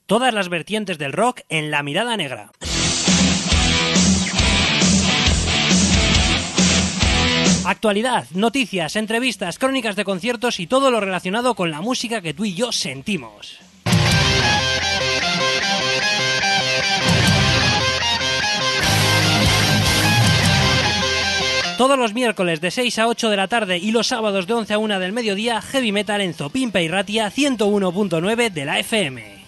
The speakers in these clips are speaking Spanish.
Todas las vertientes del rock en La Mirada Negra. Actualidad, noticias, entrevistas, crónicas de conciertos y todo lo relacionado con la música que tú y yo sentimos. Todos los miércoles de 6 a 8 de la tarde y los sábados de 11 a 1 del mediodía, Heavy Metal en Zopimpe y Ratia 101.9 de la FM.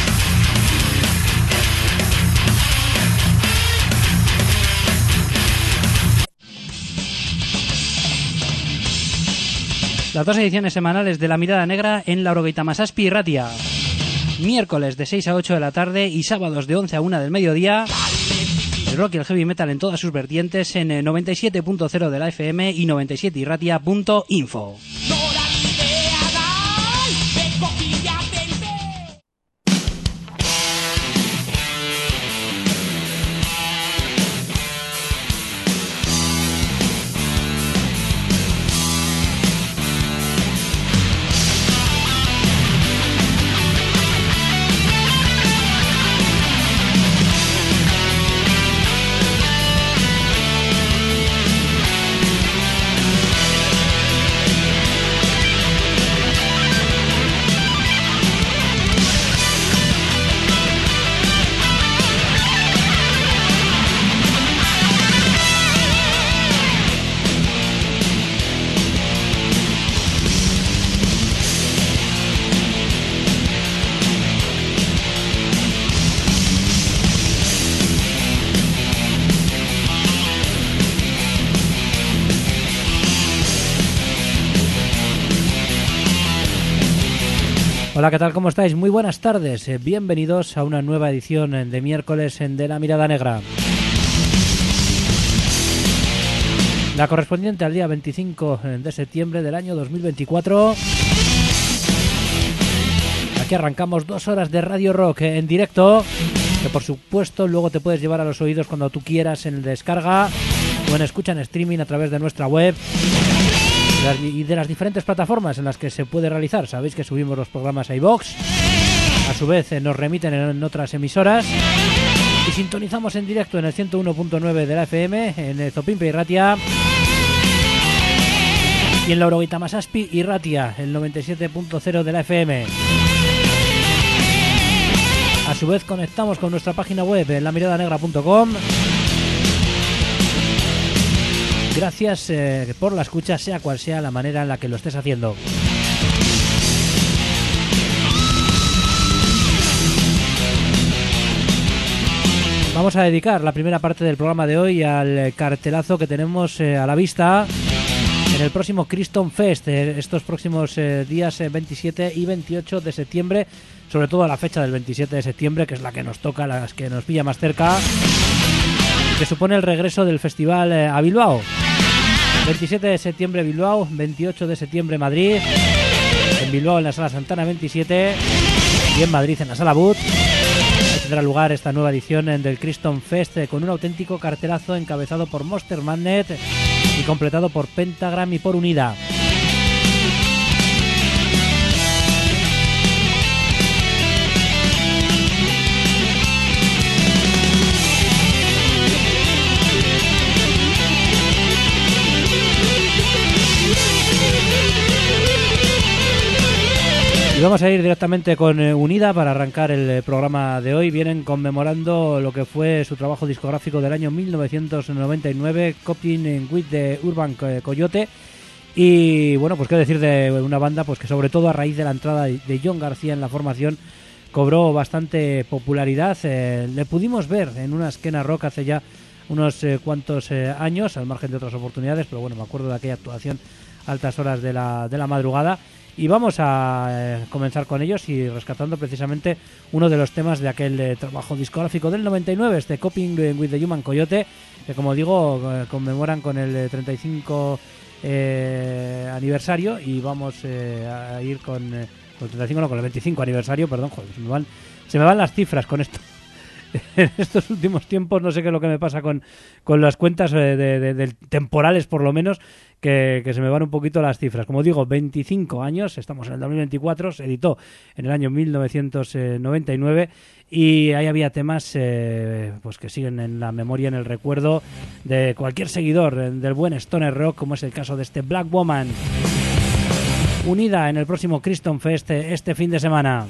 Las dos ediciones semanales de La Mirada Negra en la Orogeita Masaspi y Ratia. Miércoles de 6 a 8 de la tarde y sábados de 11 a 1 del mediodía. El rock y el heavy metal en todas sus vertientes en 97.0 de la FM y 97irratia.info. Hola, ¿qué tal? ¿Cómo estáis? Muy buenas tardes. Bienvenidos a una nueva edición de miércoles de La Mirada Negra. La correspondiente al día 25 de septiembre del año 2024. Aquí arrancamos 2 horas de Radio Rock en directo, que por supuesto luego te puedes llevar a los oídos cuando tú quieras en descarga o en escucha en streaming a través de nuestra web y de las diferentes plataformas en las que se puede realizar. Sabéis que subimos los programas a iVoox, a su vez nos remiten en otras emisoras y sintonizamos en directo en el 101.9 de la FM, en Zopimpe y Ratia, y en la Orogeita Masaspi y Ratia, el 97.0 de la FM. A su vez conectamos con nuestra página web en lamiradanegra.com. Gracias por la escucha, sea cual sea la manera en la que lo estés haciendo. Vamos a dedicar la primera parte del programa de hoy al cartelazo que tenemos a la vista en el próximo Criston Fest, estos próximos días 27 y 28 de septiembre, sobre todo a la fecha del 27 de septiembre, que es la que nos toca, la que nos pilla más cerca, que supone el regreso del festival a Bilbao. 27 de septiembre Bilbao, 28 de septiembre Madrid, en Bilbao en la Sala Santana 27 y en Madrid en la Sala But. Tendrá lugar esta nueva edición del Criston Fest con un auténtico cartelazo encabezado por Monster Magnet y completado por Pentagram y por Unida. Y vamos a ir directamente con Unida para arrancar el programa de hoy. Vienen conmemorando lo que fue su trabajo discográfico del año 1999, Coping with the Urban Coyote. Y bueno, pues qué decir de una banda pues que sobre todo a raíz de la entrada de John García en la formación cobró bastante popularidad. Le pudimos ver en una esquena rock hace ya unos cuantos años, al margen de otras oportunidades, pero bueno, me acuerdo de aquella actuación a altas horas de la madrugada. Y vamos a comenzar con ellos y rescatando precisamente uno de los temas de aquel trabajo discográfico del 99, este Coping with the Human Coyote, que como digo conmemoran con el 35 aniversario, y vamos a ir con el 35, no, con el 25 aniversario, perdón, joder, se me van las cifras con esto. en estos últimos tiempos no sé qué es lo que me pasa con las cuentas de temporales, por lo menos, que se me van un poquito las cifras. Como digo, 25 años, estamos en el 2024, se editó en el año 1999 y ahí había temas pues que siguen en la memoria, en el recuerdo de cualquier seguidor del buen stoner rock, como es el caso de este Black Woman, unida en el próximo Criston Fest este fin de semana.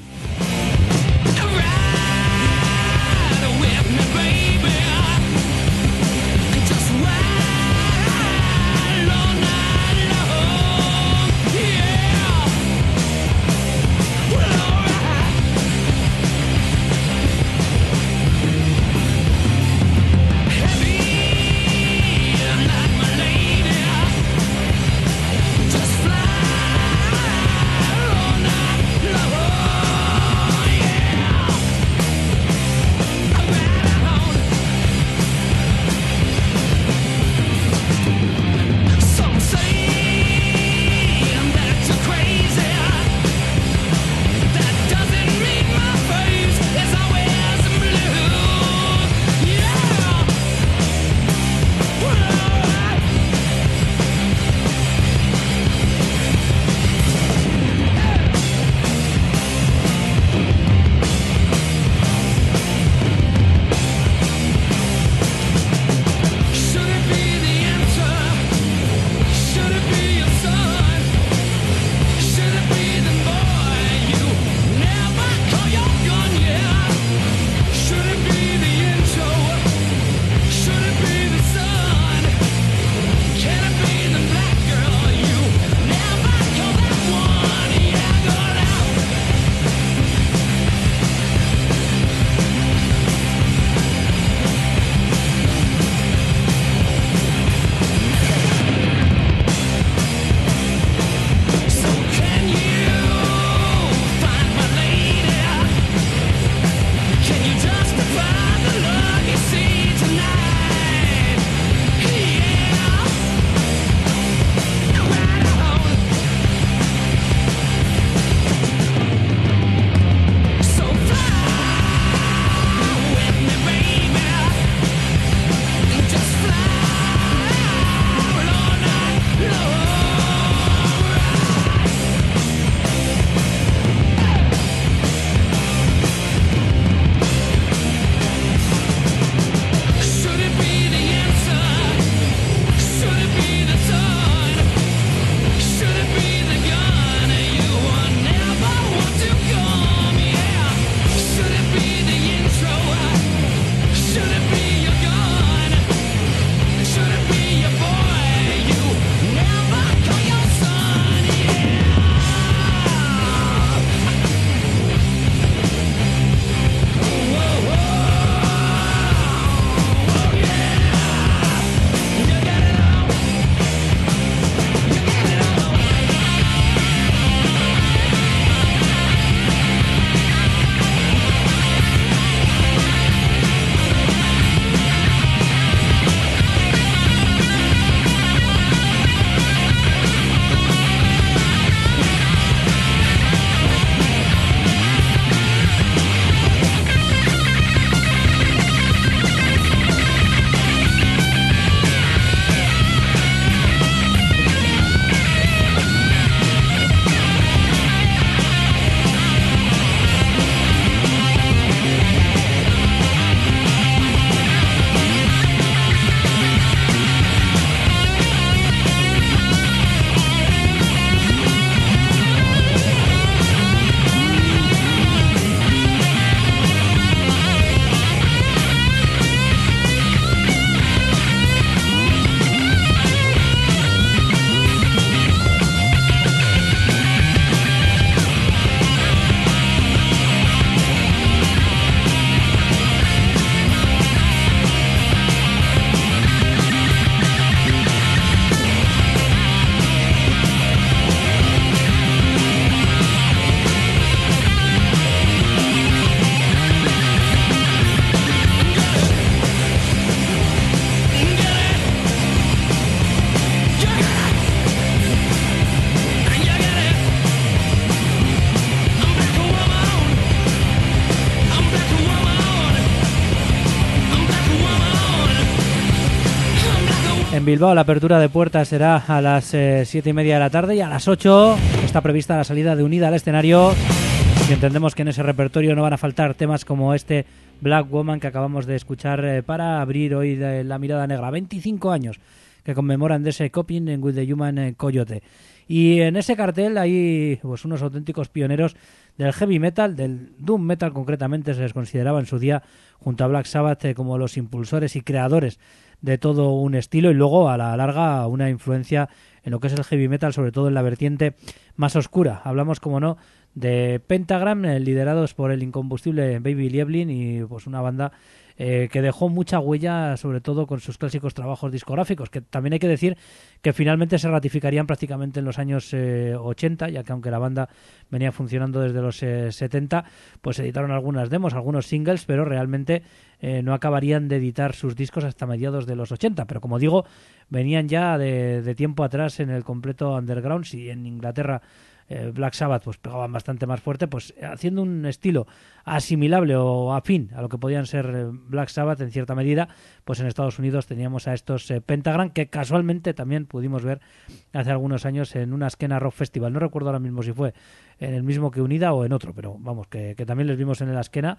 Bilbao la apertura de puertas será a las 7:30 de la tarde y a las 8 está prevista la salida de Unida al escenario. Y entendemos que en ese repertorio no van a faltar temas como este Black Woman que acabamos de escuchar para abrir hoy de La Mirada Negra. 25 años que conmemoran de ese Coping with the Human Coyote. Y en ese cartel hay pues unos auténticos pioneros del heavy metal, del doom metal concretamente, se les consideraba en su día junto a Black Sabbath como los impulsores y creadores de todo un estilo, y luego a la larga una influencia en lo que es el heavy metal, sobre todo en la vertiente más oscura. Hablamos, como no, de Pentagram, liderados por el incombustible Baby Lieblin, y pues una banda que dejó mucha huella, sobre todo con sus clásicos trabajos discográficos, que también hay que decir que finalmente se ratificarían prácticamente en los años 80, ya que aunque la banda venía funcionando desde los 70, pues editaron algunas demos, algunos singles, pero realmente no acabarían de editar sus discos hasta mediados de los 80, pero como digo, venían ya de tiempo atrás en el completo underground. Si en Inglaterra Black Sabbath pues pegaban bastante más fuerte, pues haciendo un estilo asimilable o afín a lo que podían ser Black Sabbath en cierta medida, pues en Estados Unidos teníamos a estos Pentagram, que casualmente también pudimos ver hace algunos años en una Esquena Rock Festival. No recuerdo ahora mismo si fue en el mismo que Unida o en otro, pero vamos, que también les vimos en el Esquena.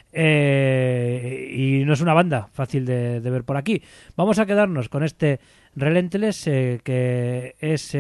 Y no es una banda fácil de ver por aquí. Vamos a quedarnos con este Relentless, que es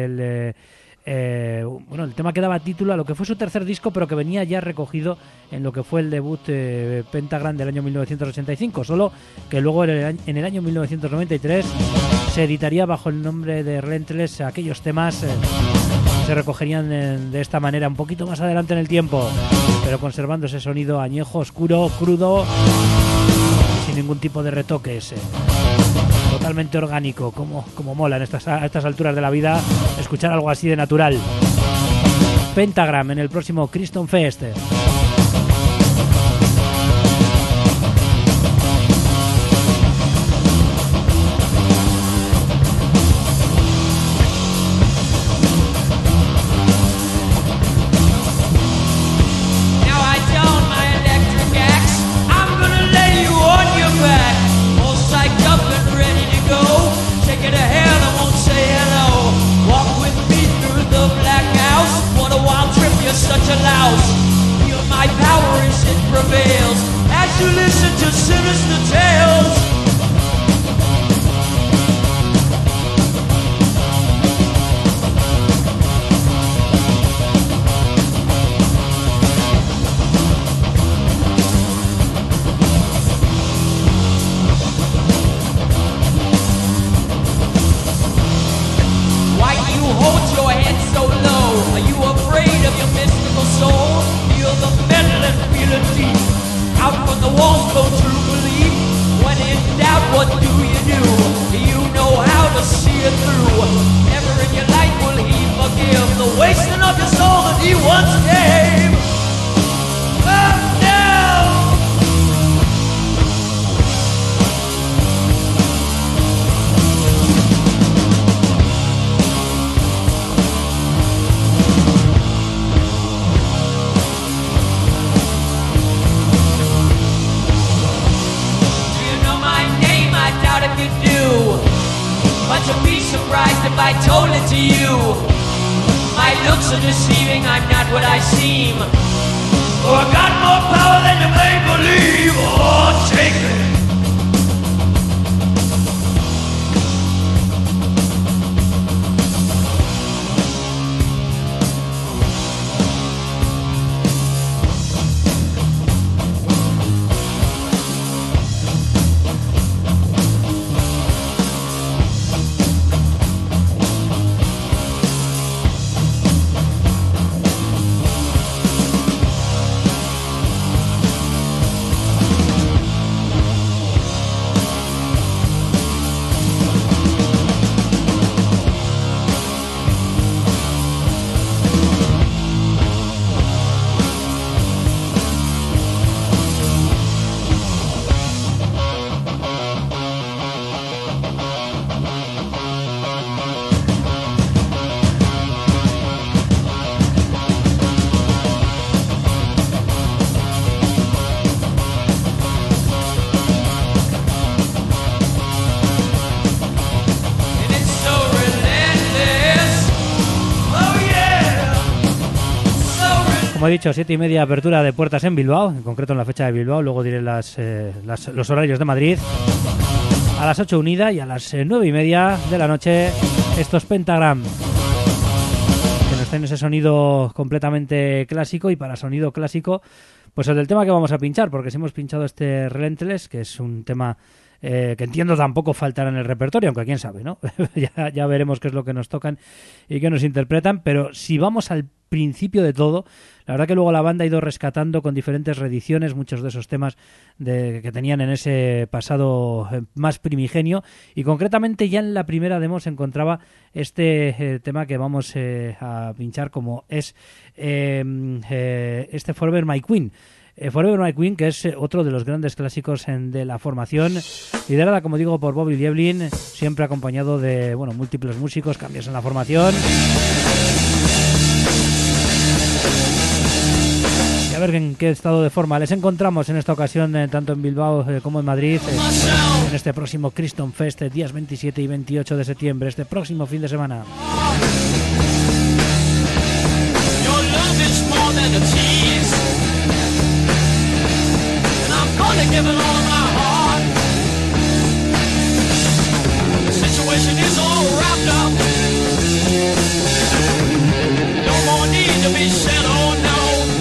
el tema que daba título a lo que fue su tercer disco, pero que venía ya recogido en lo que fue el debut Pentagram del año 1985, solo que luego en el año 1993 se editaría bajo el nombre de Relentless. Aquellos temas se recogerían de esta manera un poquito más adelante en el tiempo, pero conservando ese sonido añejo, oscuro, crudo, sin ningún tipo de retoques, totalmente orgánico, como mola a estas alturas de la vida escuchar algo así de natural. Pentagram en el próximo Criston Fest. Such a louse, feel my power as it prevails, as you listen to sinister tales. Why do you hold your head so low? Are you afraid of your mystical soul? Feel the metal and feel it deep. Out from the walls, go true belief. When in doubt, what do? You know how to see it through. Never in your life will he forgive the wasting of your soul that he once gave. Oh, no! If you do, but you'll be surprised if I told it to you. My looks are deceiving, I'm not what I seem. Oh, I got more power than you may believe. Oh, take it. Como he dicho, 7:30 apertura de puertas en Bilbao, en concreto en la fecha de Bilbao, luego diré los horarios de Madrid. A las 8 Unida y a las 9:30 de la noche estos Pentagram, que nos traen ese sonido completamente clásico. Y para sonido clásico, pues el del tema que vamos a pinchar, porque si hemos pinchado este Relentless, que es un tema que entiendo tampoco faltará en el repertorio, aunque quién sabe, ¿no? ya veremos qué es lo que nos tocan y qué nos interpretan, pero si vamos al principio de todo, la verdad que luego la banda ha ido rescatando con diferentes reediciones muchos de esos temas que tenían en ese pasado más primigenio, y concretamente ya en la primera demo se encontraba este tema que vamos a pinchar, como es este Forever My Queen. Forever My Queen, que es otro de los grandes clásicos de la formación, liderada, como digo, por Bobby Dievlin, siempre acompañado de múltiples músicos, cambios en la formación. Y a ver en qué estado de forma les encontramos en esta ocasión, tanto en Bilbao como en Madrid, en este próximo Criston Fest, días 27 y 28 de septiembre, este próximo fin de semana. Gonna give it all my heart. The situation is all wrapped up. No more need to be said, oh no.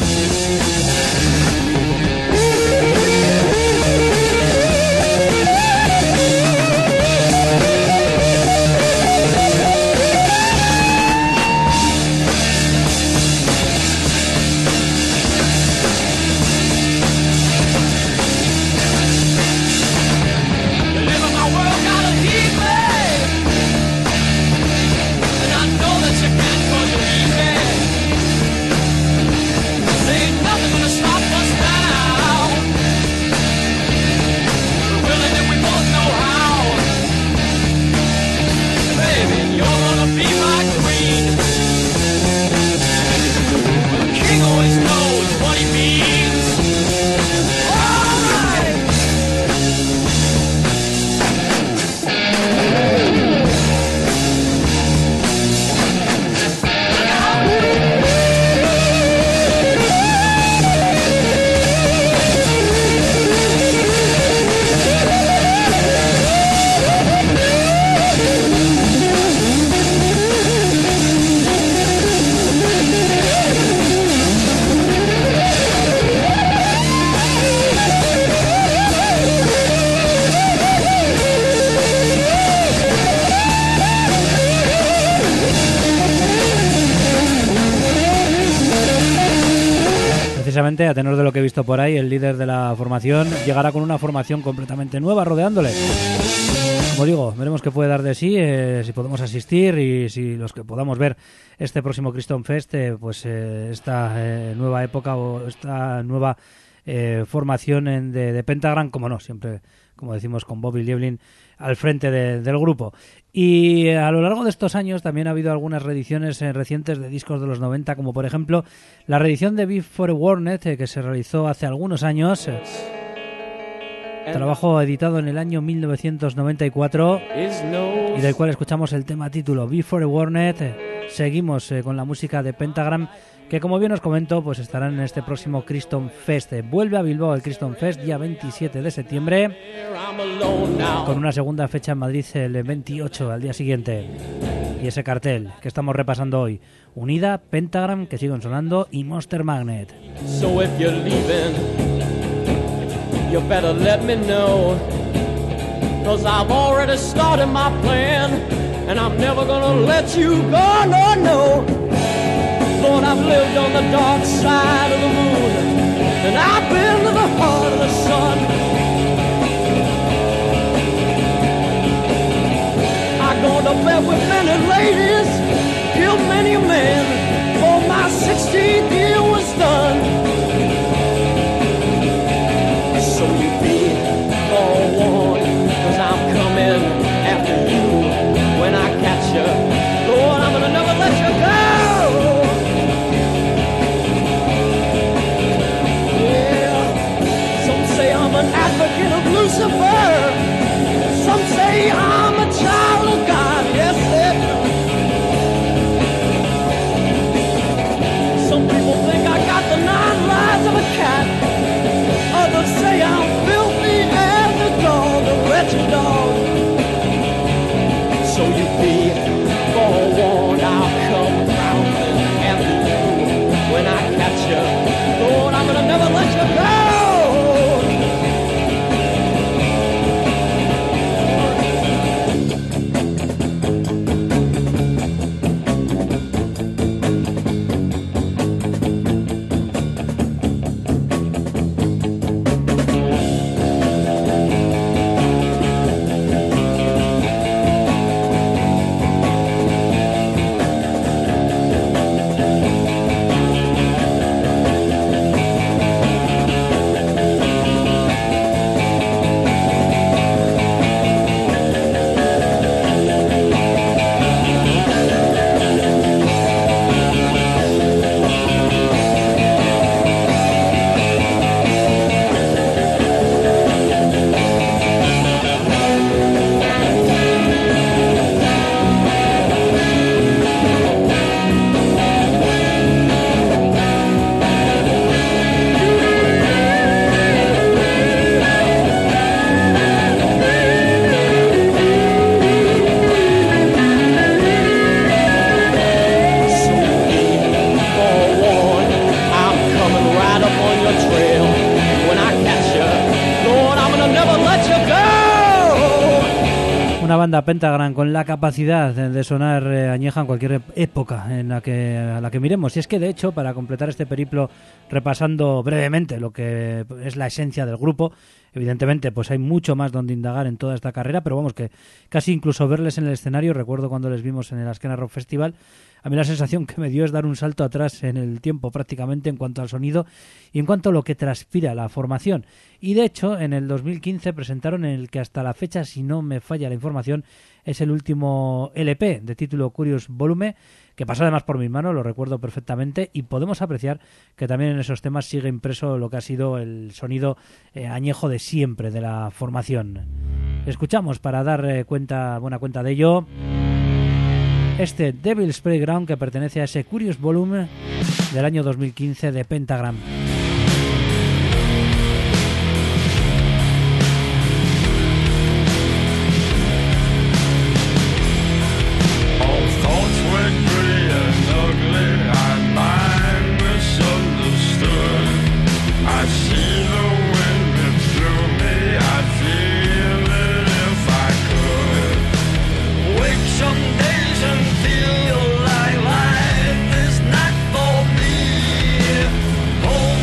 Precisamente, a tenor de lo que he visto por ahí, el líder de la formación llegará con una formación completamente nueva rodeándole. Como digo, veremos qué puede dar de sí, si podemos asistir y si los que podamos ver este próximo Criston Fest, esta nueva época o esta nueva formación de Pentagram, como no, siempre, como decimos, con Bobby Dievlin al frente del grupo. Y a lo largo de estos años también ha habido algunas reediciones recientes de discos de los 90, como por ejemplo la reedición de Before Warnet, que se realizó hace algunos años, trabajo editado en el año 1994 y del cual escuchamos el tema título Before Warnet. Seguimos con la música de Pentagram, que como bien os comento, pues estarán en este próximo Criston Fest. Vuelve a Bilbao el Criston Fest día 27 de septiembre, con una segunda fecha en Madrid el 28 al día siguiente. Y ese cartel que estamos repasando hoy: Unida, Pentagram, que siguen sonando, y Monster Magnet. So if you're leaving, you better let me know, 'cause I've already started my plan, and I'm never gonna let you go, no, no. Lord, I've lived on the dark side of the moon, and I've been to the heart of the sun. I go to bed with many ladies, killed many men, for my 16th year was done. So you be forewarned, 'cause I'm coming after you when I catch you. Lord, I'm gonna never let you go. I'm an advocate of Lucifer. Some say I'm a child of God. Yes, they do. Some people think I got the Una banda Pentagram con la capacidad de sonar añeja en cualquier época a la que miremos. Y es que, de hecho, para completar este periplo, repasando brevemente lo que es la esencia del grupo, evidentemente pues hay mucho más donde indagar en toda esta carrera, pero vamos, que casi incluso verles en el escenario, recuerdo cuando les vimos en el Azkena Rock Festival, a mí la sensación que me dio es dar un salto atrás en el tiempo prácticamente en cuanto al sonido y en cuanto a lo que transpira la formación. Y de hecho, en el 2015 presentaron el que hasta la fecha, si no me falla la información, es el último LP de título Curious Volume, que pasó además por mis manos, lo recuerdo perfectamente, y podemos apreciar que también en esos temas sigue impreso lo que ha sido el sonido añejo de siempre de la formación. Escuchamos, para dar buena cuenta de ello, este Devil's Playground, que pertenece a ese Curious Volume del año 2015 de Pentagram. Feel like life is not for me.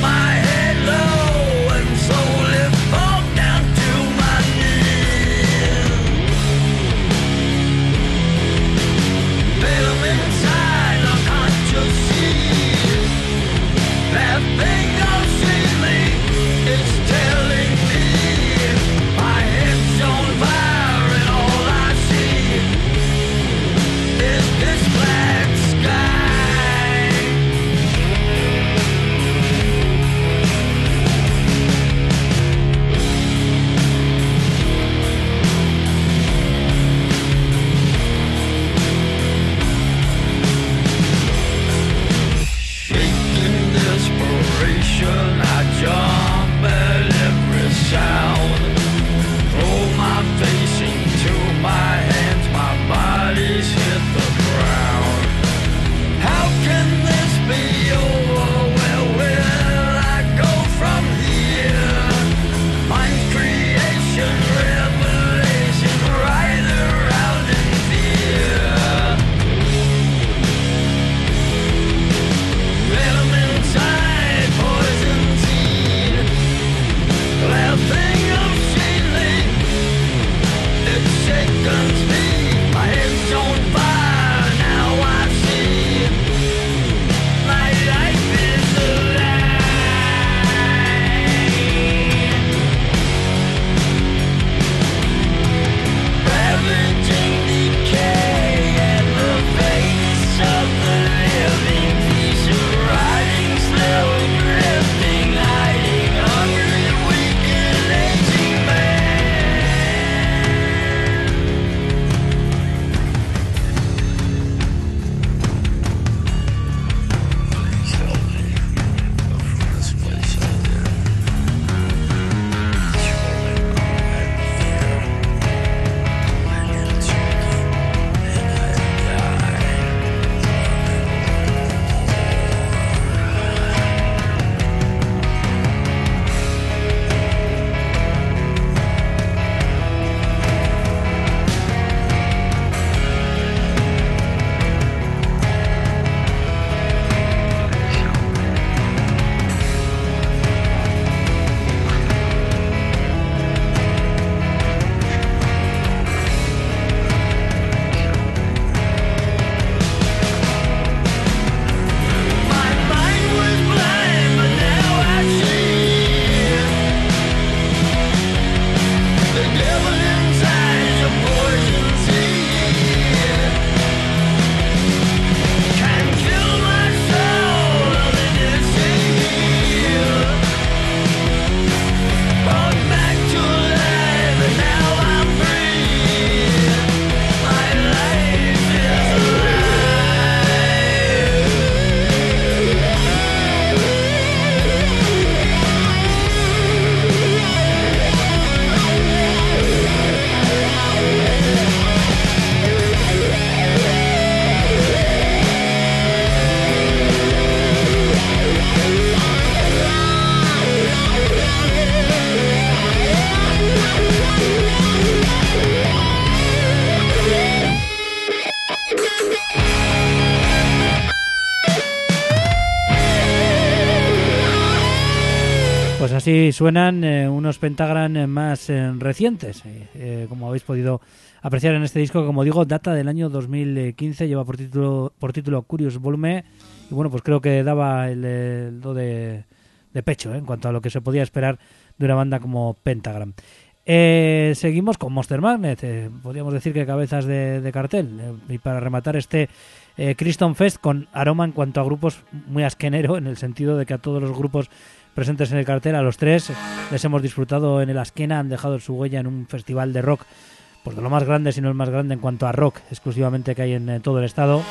Así suenan unos Pentagram más recientes, como habéis podido apreciar en este disco, que, como digo, data del año 2015, lleva por título Curious Volume, y bueno, pues creo que daba el do de pecho en cuanto a lo que se podía esperar de una banda como Pentagram. Seguimos con Monster Magnet, podríamos decir que cabezas de cartel, y para rematar este Criston Fest con aroma en cuanto a grupos muy asquenero, en el sentido de que a todos los grupos presentes en el cartel, a los tres les hemos disfrutado en el Asquena, han dejado su huella en un festival de rock, pues de lo más grande, si no el más grande en cuanto a rock exclusivamente que hay en todo el estado.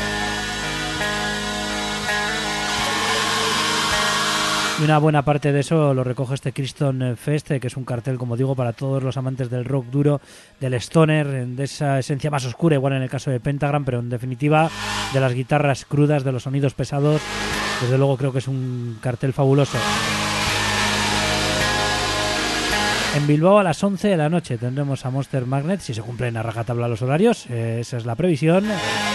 Y una buena parte de eso lo recoge este Criston Fest, que es un cartel, como digo, para todos los amantes del rock duro, del stoner, de esa esencia más oscura, igual en el caso de Pentagram, pero en definitiva de las guitarras crudas, de los sonidos pesados. Desde luego creo que es un cartel fabuloso. En Bilbao a las 11 de la noche tendremos a Monster Magnet, si se cumplen a rajatabla los horarios, esa es la previsión.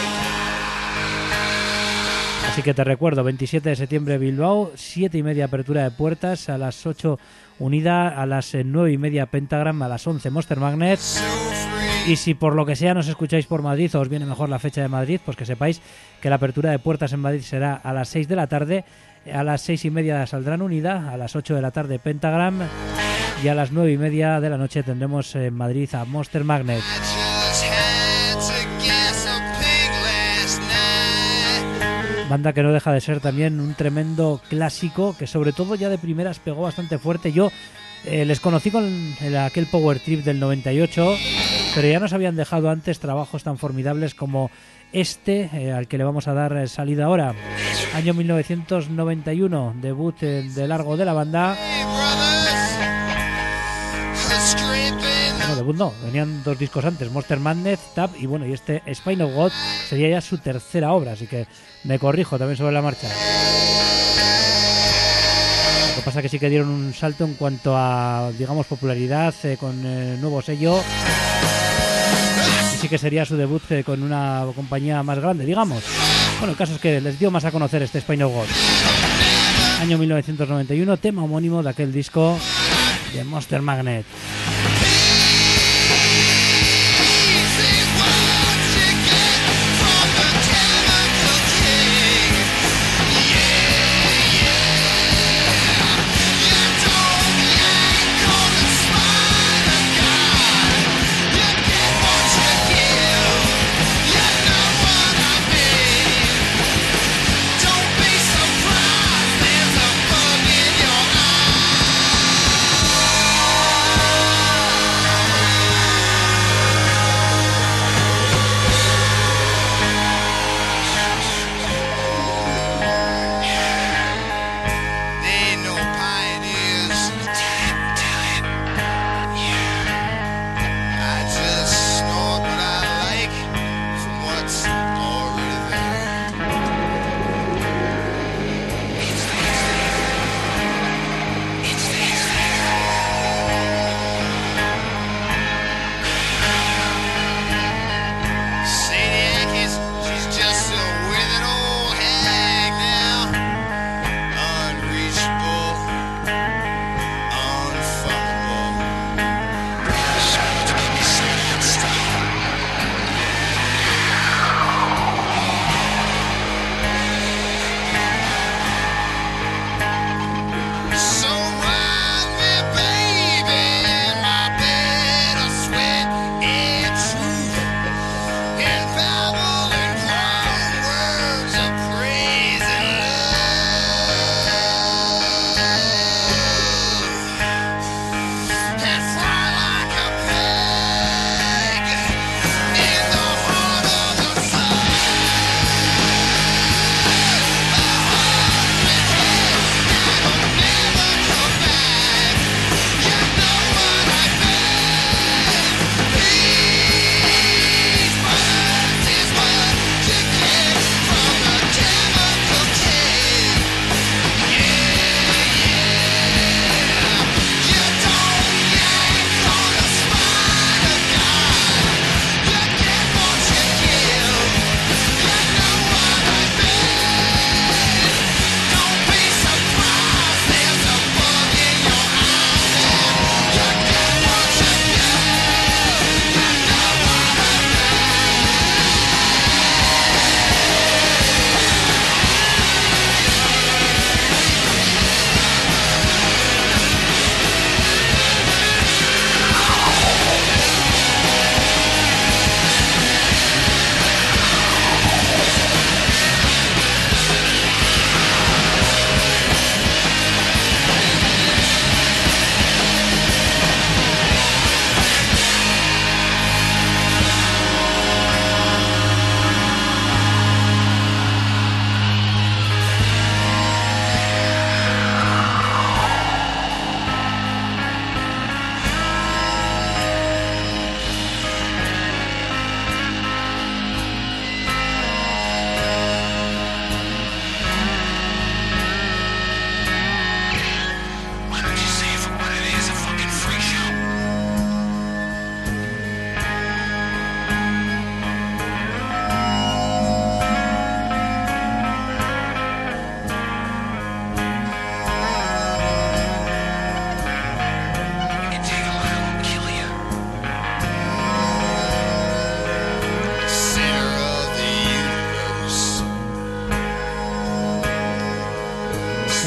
Así que te recuerdo, 27 de septiembre Bilbao, 7:30 apertura de puertas, a las 8 Unida, a las 9:30 Pentagram, a las 11 Monster Magnet. Y si por lo que sea nos escucháis por Madrid o os viene mejor la fecha de Madrid, pues que sepáis que la apertura de puertas en Madrid será a las 6 de la tarde, a las 6:30 saldrán Unida, a las 8 de la tarde Pentagram, y a las 9:30 de la noche tendremos en Madrid a Monster Magnet. Banda que no deja de ser también un tremendo clásico, que sobre todo ya de primeras pegó bastante fuerte. Yo les conocí con aquel Power Trip del 98, pero ya nos habían dejado antes trabajos tan formidables como este, al que le vamos a dar salida ahora. Año 1991, debut de largo de la banda. No, debut no, venían 2 discos antes, Monster Magnet, Tap, y bueno, y este Spine of God sería ya su tercera obra, así que me corrijo también sobre la marcha. Lo que pasa que sí que dieron un salto en cuanto a, digamos, popularidad, con nuevo sello, y sí que sería su debut con una compañía más grande, digamos. Bueno, el caso es que les dio más a conocer este Spine of God. Año 1991, tema homónimo de aquel disco de Monster Magnet.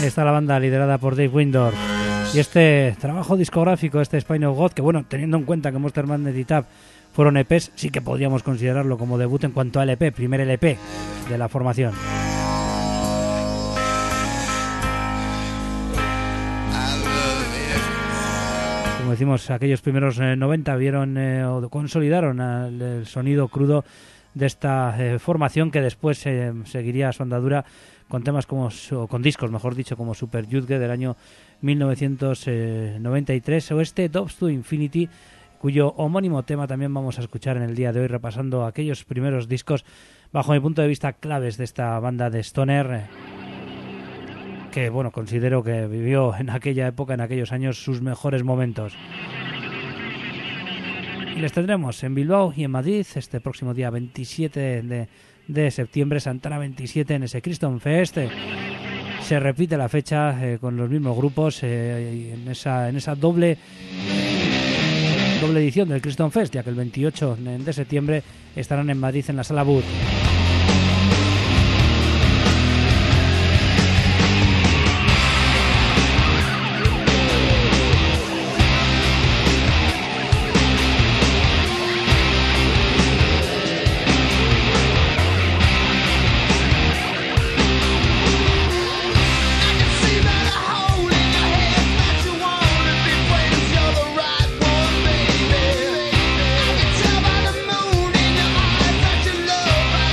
Está la banda liderada por Dave Wyndorf. Y este trabajo discográfico, este Spine of God, que bueno, teniendo en cuenta que Monster Magnet y Tap fueron EPs, sí que podríamos considerarlo como debut en cuanto a LP, primer LP de la formación. Como decimos, aquellos primeros 90 vieron o consolidaron el sonido crudo de esta formación, que después seguiría su andadura con temas con discos, mejor dicho, como Super Jutge del año 1993 o este Doves to Infinity, cuyo homónimo tema también vamos a escuchar en el día de hoy, repasando aquellos primeros discos, bajo mi punto de vista, claves de esta banda de stoner, que bueno, considero que vivió en aquella época, en aquellos años, sus mejores momentos. Y les tendremos en Bilbao y en Madrid este próximo día 27 de septiembre, Santana 27, en ese Criston Fest. Se repite la fecha con los mismos grupos en esa doble edición del Criston Fest, ya que el 28 de septiembre estarán en Madrid en la Sala Bud. Love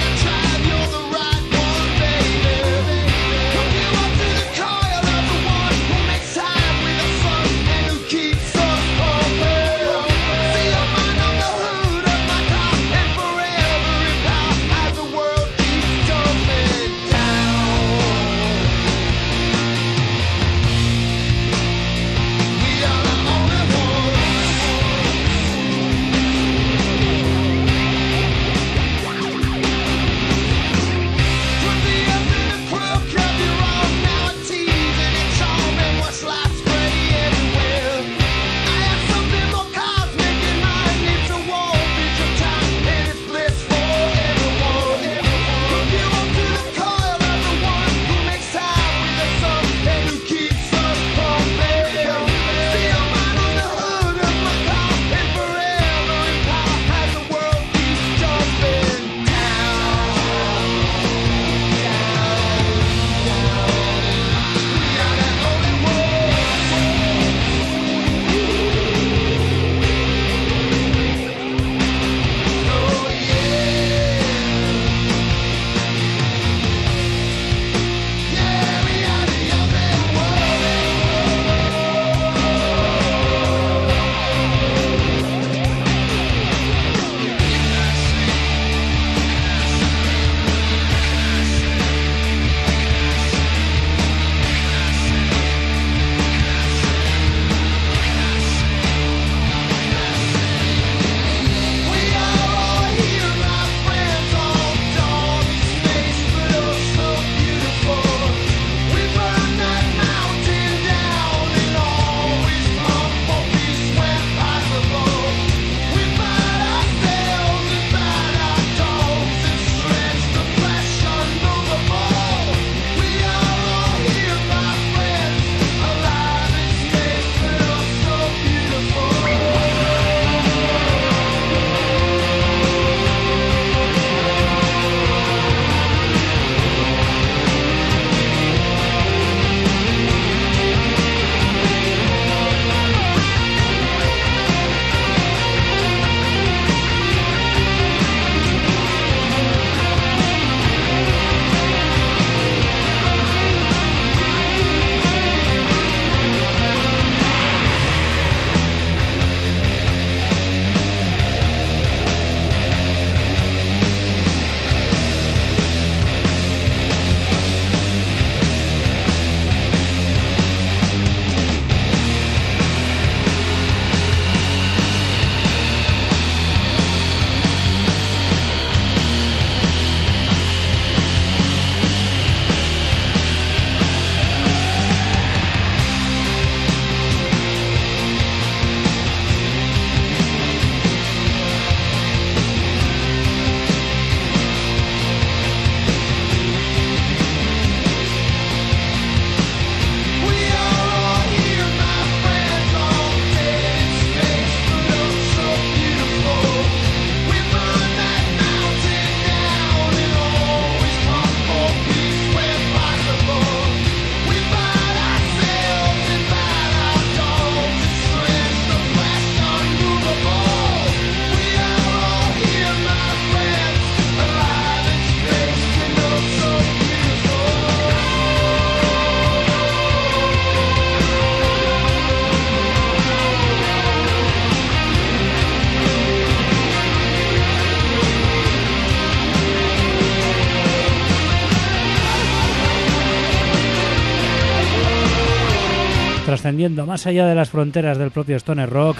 trascendiendo más allá de las fronteras del propio stoner rock.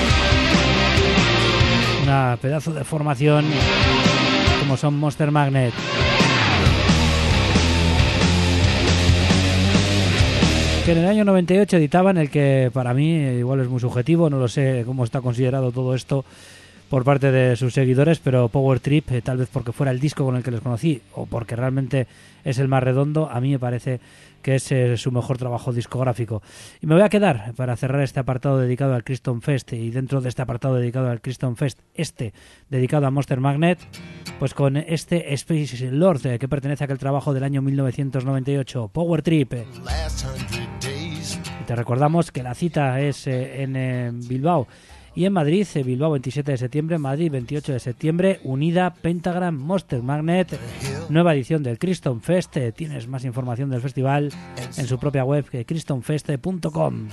Una pedazo de formación como son Monster Magnet. Que en el año 98 editaban el que para mí igual es muy subjetivo, no lo sé cómo está considerado todo esto por parte de sus seguidores, pero Power Trip, tal vez porque fuera el disco con el que les conocí o porque realmente es el más redondo, a mí me parece que es su mejor trabajo discográfico. Y me voy a quedar para cerrar este apartado dedicado al Crystal Fest, y dentro de este apartado dedicado al Crystal Fest, dedicado a Monster Magnet, pues con este Space Lord, que pertenece a aquel trabajo del año 1998, Power Trip. Y te recordamos que la cita es en Bilbao y en Madrid, Bilbao 27 de septiembre, Madrid 28 de septiembre, Unida, Pentagram, Monster Magnet, nueva edición del Crystal Fest. Tienes más información del festival en su propia web, crystalfest.com.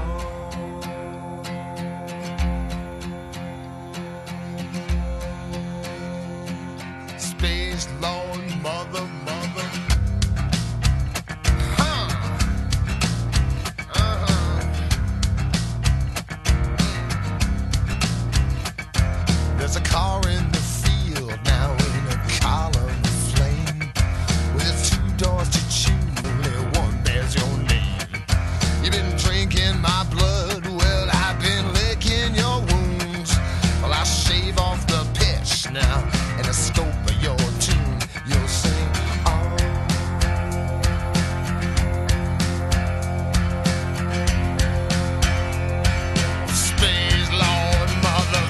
There's a car in the field now in a column of flame with 2 doors to choose, only one bears your name. You've been drinking my blood, well I've been licking your wounds. Well I'll shave off the pitch now and the scope of your tune. You'll sing, oh. Space Lord, mother.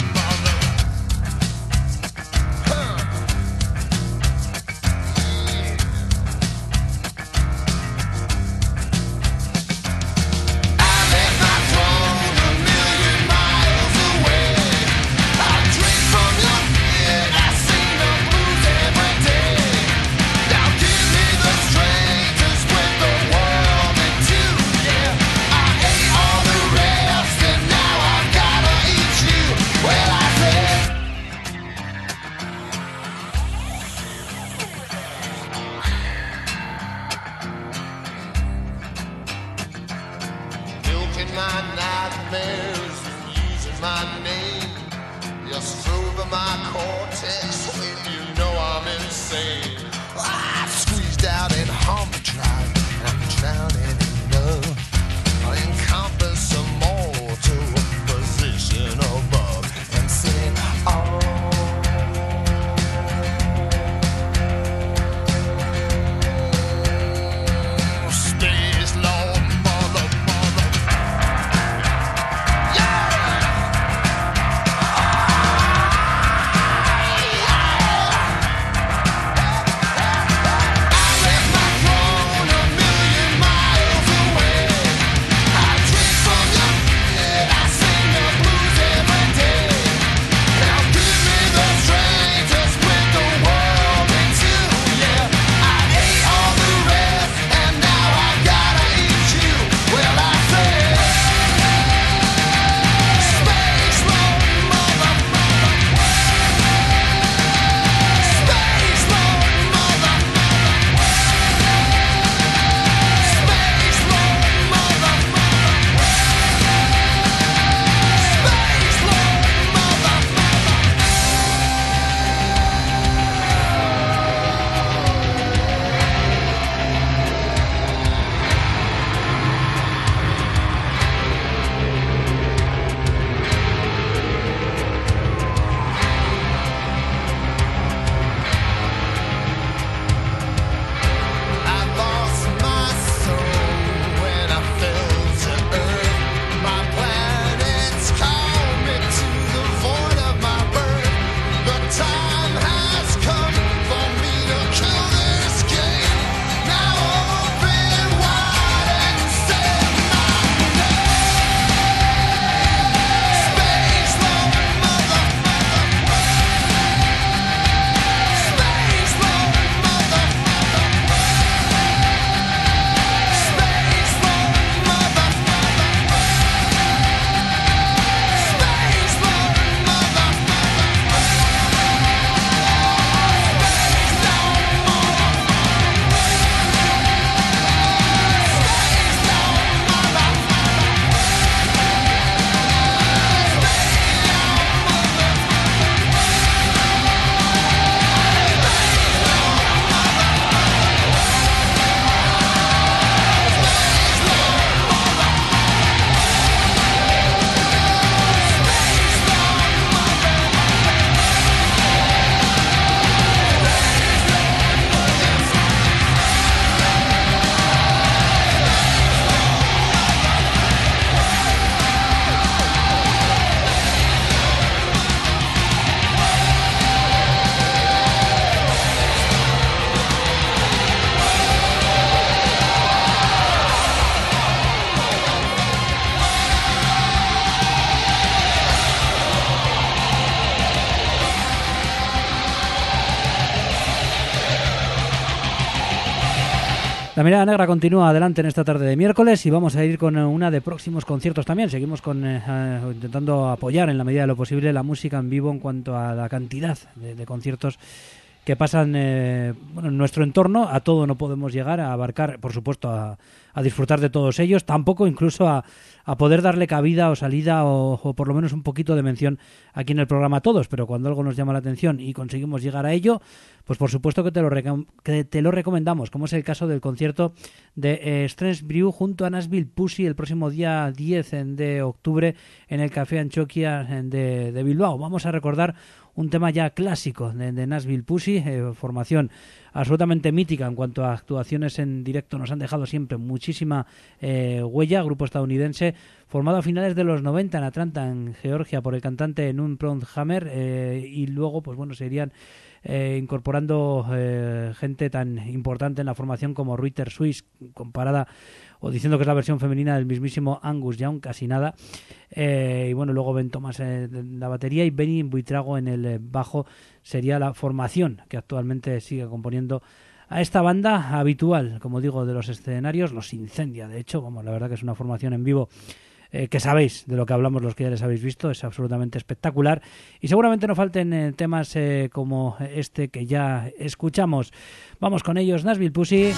La Mirada Negra continúa adelante en esta tarde de miércoles y vamos a ir con una de próximos conciertos también. Seguimos con intentando apoyar en la medida de lo posible la música en vivo en cuanto a la cantidad de conciertos que pasan en nuestro entorno. A todo no podemos llegar a abarcar, por supuesto, a disfrutar de todos ellos, tampoco incluso a poder darle cabida o salida o por lo menos un poquito de mención aquí en el programa a todos, pero cuando algo nos llama la atención y conseguimos llegar a ello, pues por supuesto que te lo recomendamos, como es el caso del concierto de Strange Brew junto a Nashville Pussy el próximo día 10 de octubre en el Café Antioquia de Bilbao. Vamos a recordar un tema ya clásico de Nashville Pussy, formación absolutamente mítica en cuanto a actuaciones en directo, nos han dejado siempre muchísima huella, grupo estadounidense formado a finales de los 90 en Atlanta, en Georgia, por el cantante Nun Prong Hammer, y luego pues bueno, se irían incorporando gente tan importante en la formación como Ruiter Swiss, comparada o diciendo que es la versión femenina del mismísimo Angus Young, casi nada, y bueno, luego Ben Thomas en la batería y Benny Buitrago en el bajo. Sería la formación que actualmente sigue componiendo a esta banda habitual, como digo, de los escenarios. Los incendia, de hecho, vamos, la verdad que es una formación en vivo que sabéis de lo que hablamos los que ya les habéis visto, es absolutamente espectacular y seguramente no falten temas como este que ya escuchamos. Vamos con ellos, Nashville Pussy,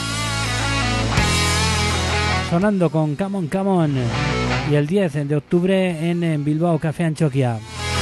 sonando con Come On, Come On, y el 10 de octubre en Bilbao Café Antioquia.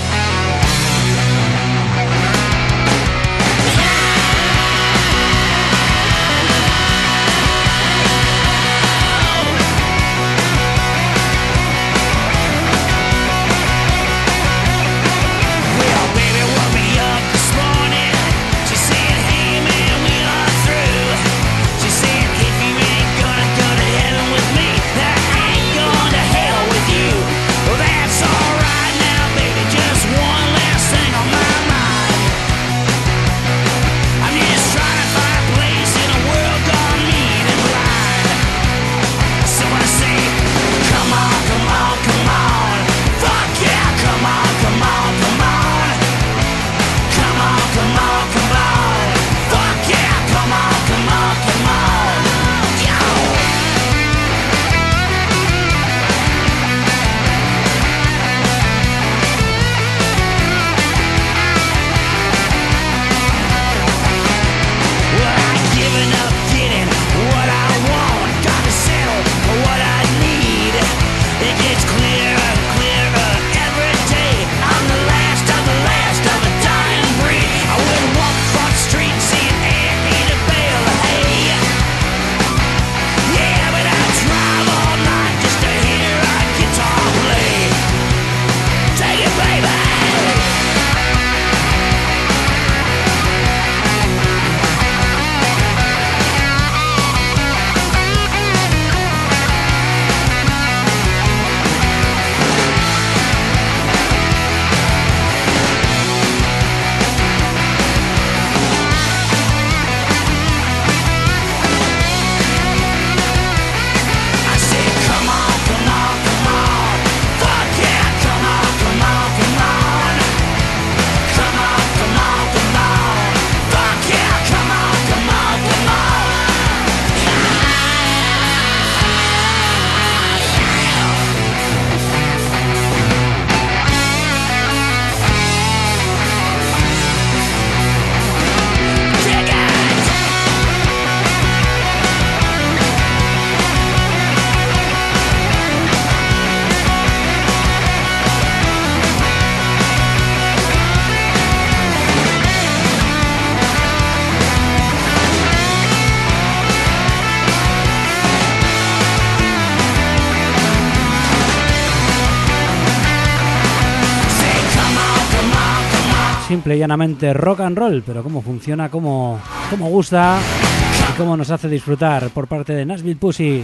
Simple y llanamente rock and roll, pero cómo funciona, cómo gusta y cómo nos hace disfrutar por parte de Nashville Pussy.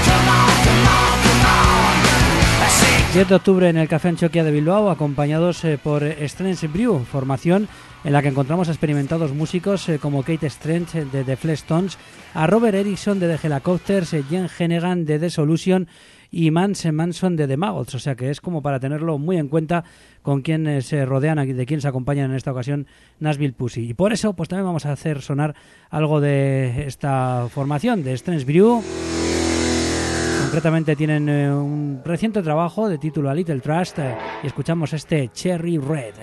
10 de octubre en el Café Antioquia de Bilbao, acompañados por Strange Brew, formación en la que encontramos a experimentados músicos como Kate Strange de The Fleshtones, a Robert Erickson de The Helicopters, Jen Hennigan de The Solution y Manson de The Maggots, o sea que es como para tenerlo muy en cuenta con quién se rodean, de quién se acompañan en esta ocasión Nashville Pussy. Y por eso pues también vamos a hacer sonar algo de esta formación de Strange Brew. Concretamente tienen un reciente trabajo de título A Little Trust y escuchamos este Cherry Red.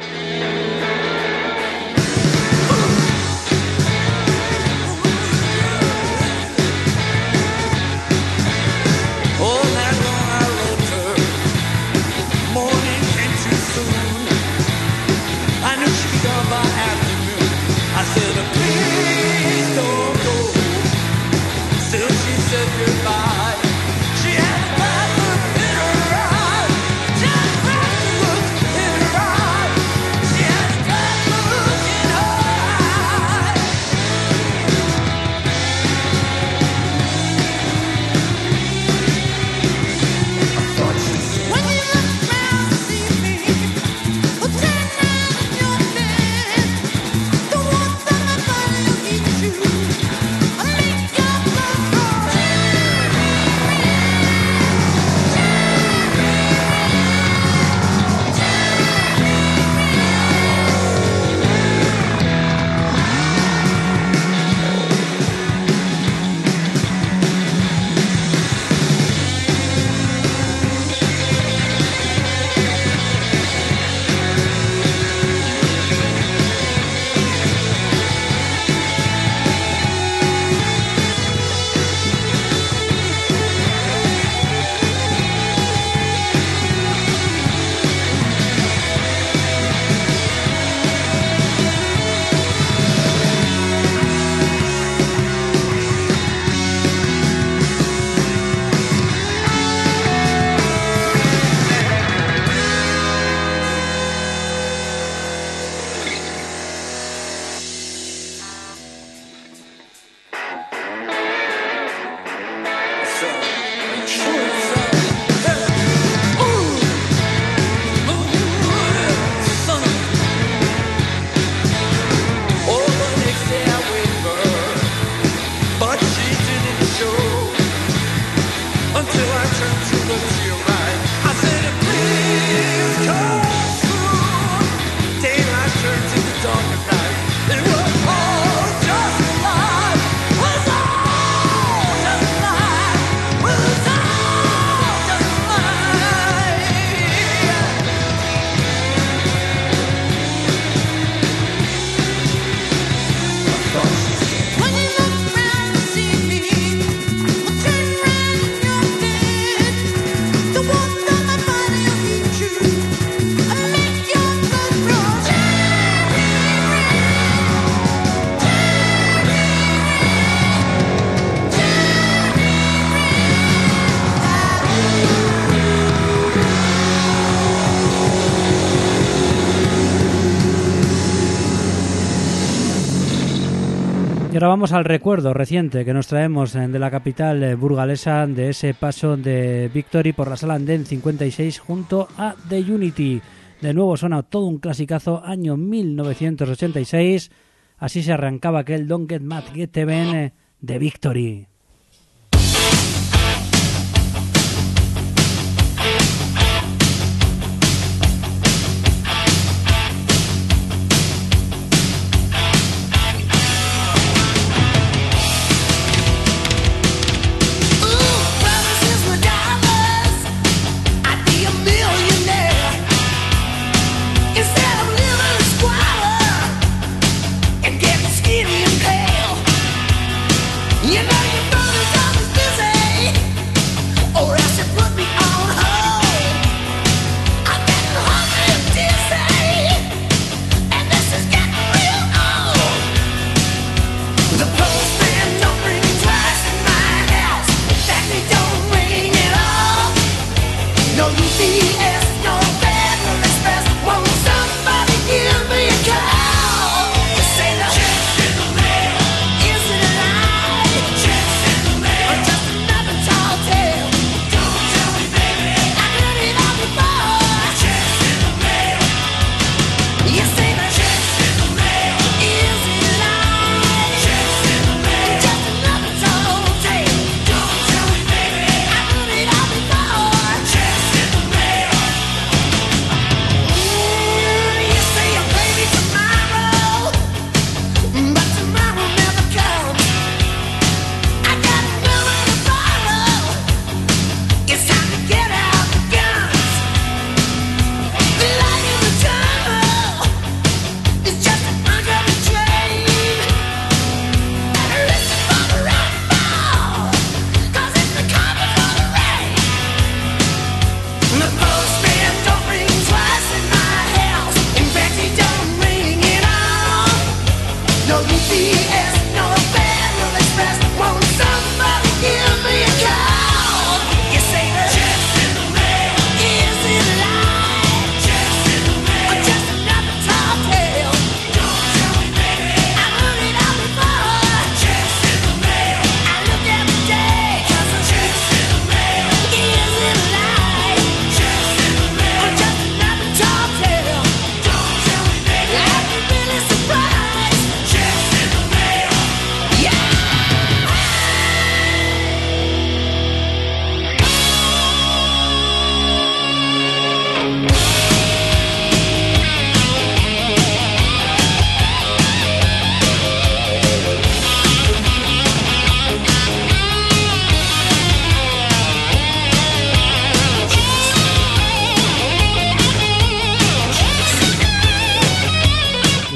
Y ahora vamos al recuerdo reciente que nos traemos de la capital burgalesa de ese paso de Victory por la sala Andén 56 junto a The Unity. De nuevo suena todo un clasicazo, año 1986. Así se arrancaba aquel Don't Get Mad, Get Even de Victory. You know you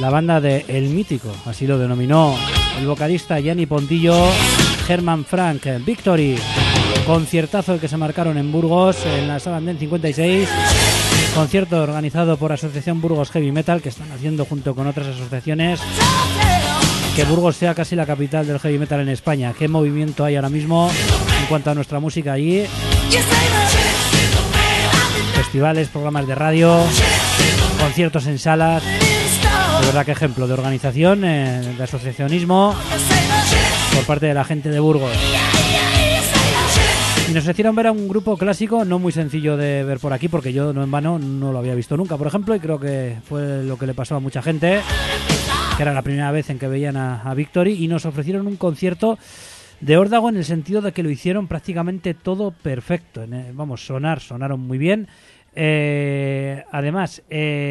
la banda de El Mítico, así lo denominó el vocalista Gianni Pontillo, Herman Frank, Victory. Conciertazo el que se marcaron en Burgos, en la Sala Andén 56. Concierto organizado por Asociación Burgos Heavy Metal, que están haciendo junto con otras asociaciones que Burgos sea casi la capital del heavy metal en España. ¿Qué movimiento hay ahora mismo en cuanto a nuestra música allí? Festivales, programas de radio, conciertos en salas. De verdad que ejemplo de organización, de asociacionismo por parte de la gente de Burgos. Y nos hicieron ver a un grupo clásico, no muy sencillo de ver por aquí, porque yo no en vano no lo había visto nunca, por ejemplo, y creo que fue lo que le pasó a mucha gente, que era la primera vez en que veían a Victory, y nos ofrecieron un concierto de órdago en el sentido de que lo hicieron prácticamente todo perfecto. Sonaron muy bien. Además,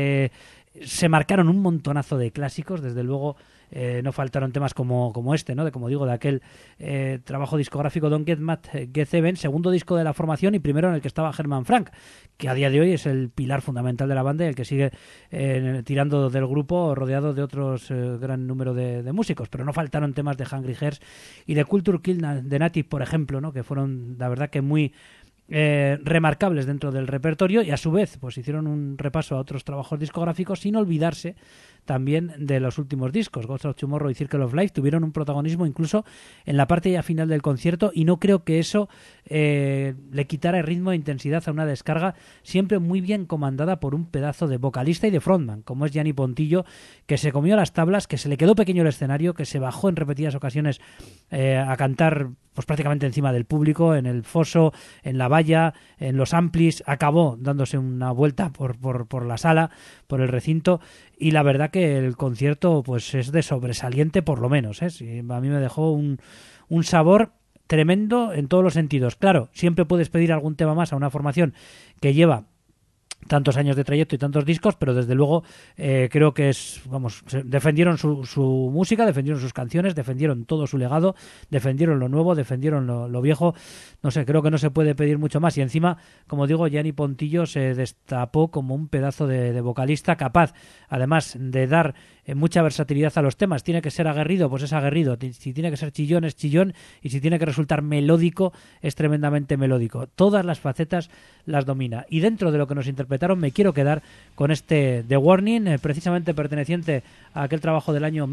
se marcaron un montonazo de clásicos, desde luego. No faltaron temas como este, ¿no? Como digo, de aquel trabajo discográfico Don't Get Mad, Get Even, segundo disco de la formación y primero en el que estaba Herman Frank, que a día de hoy es el pilar fundamental de la banda y el que sigue tirando del grupo, rodeado de otros gran número de músicos. Pero no faltaron temas de Hungry Hearts y de Culture Kill the Native, por ejemplo, ¿no? Que fueron, la verdad, que muy remarcables dentro del repertorio, y a su vez pues hicieron un repaso a otros trabajos discográficos sin olvidarse también de los últimos discos. Ghost of Tomorrow y Circle of Life tuvieron un protagonismo incluso en la parte ya final del concierto, y no creo que eso le quitara ritmo e intensidad a una descarga siempre muy bien comandada por un pedazo de vocalista y de frontman como es Gianni Pontillo, que se comió las tablas, que se le quedó pequeño el escenario, que se bajó en repetidas ocasiones a cantar pues prácticamente encima del público, en el foso, en la valla, en los amplis, acabó dándose una vuelta por la sala, por el recinto, y la verdad que el concierto pues es de sobresaliente, por lo menos, ¿eh? Sí, a mí me dejó un sabor tremendo en todos los sentidos. Claro, siempre puedes pedir algún tema más a una formación que lleva tantos años de trayecto y tantos discos, pero desde luego creo que defendieron su música, defendieron sus canciones, defendieron todo su legado, defendieron lo nuevo, defendieron lo viejo. No sé, creo que no se puede pedir mucho más, y encima, como digo, Gianni Pontillo se destapó como un pedazo de vocalista capaz, además de dar mucha versatilidad a los temas. Tiene que ser aguerrido, pues es aguerrido. Si tiene que ser chillón, es chillón, y si tiene que resultar melódico, es tremendamente melódico. Todas las facetas las domina, y dentro de lo que nos interpretaron me quiero quedar con este The Warning, precisamente perteneciente a aquel trabajo del año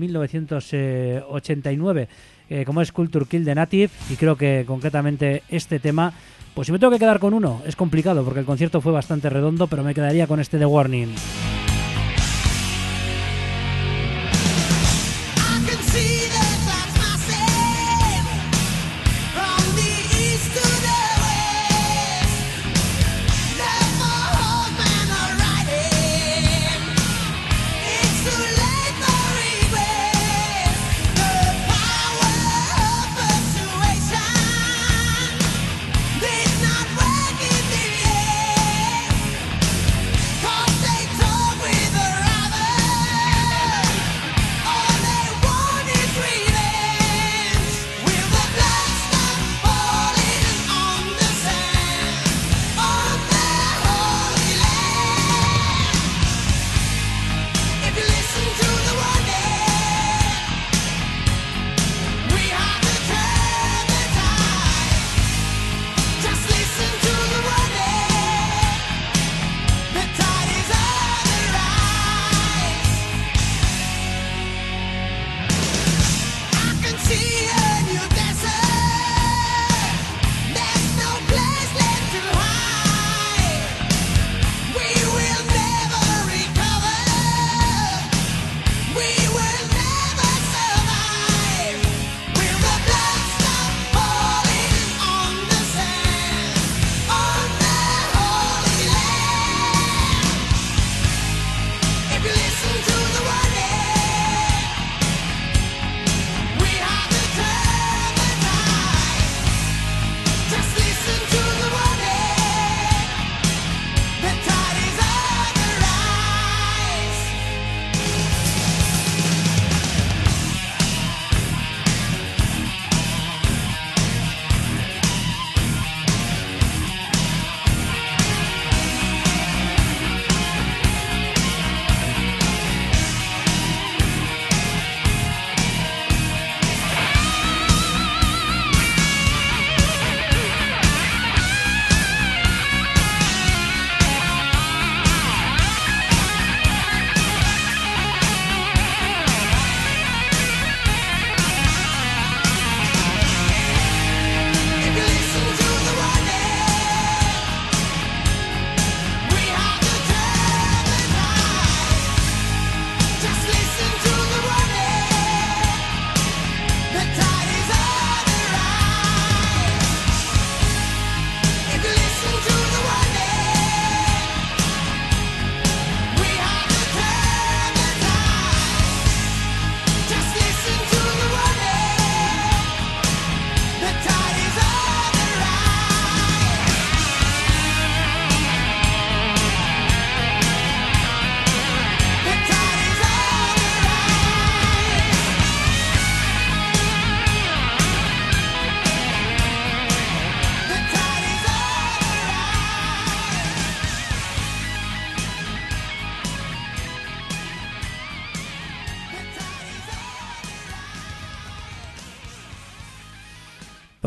1989 como es Culture Kill the Native, y creo que concretamente este tema, pues si me tengo que quedar con uno es complicado porque el concierto fue bastante redondo, pero me quedaría con este The Warning. Told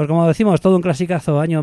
Pues como decimos, todo un clasicazo, año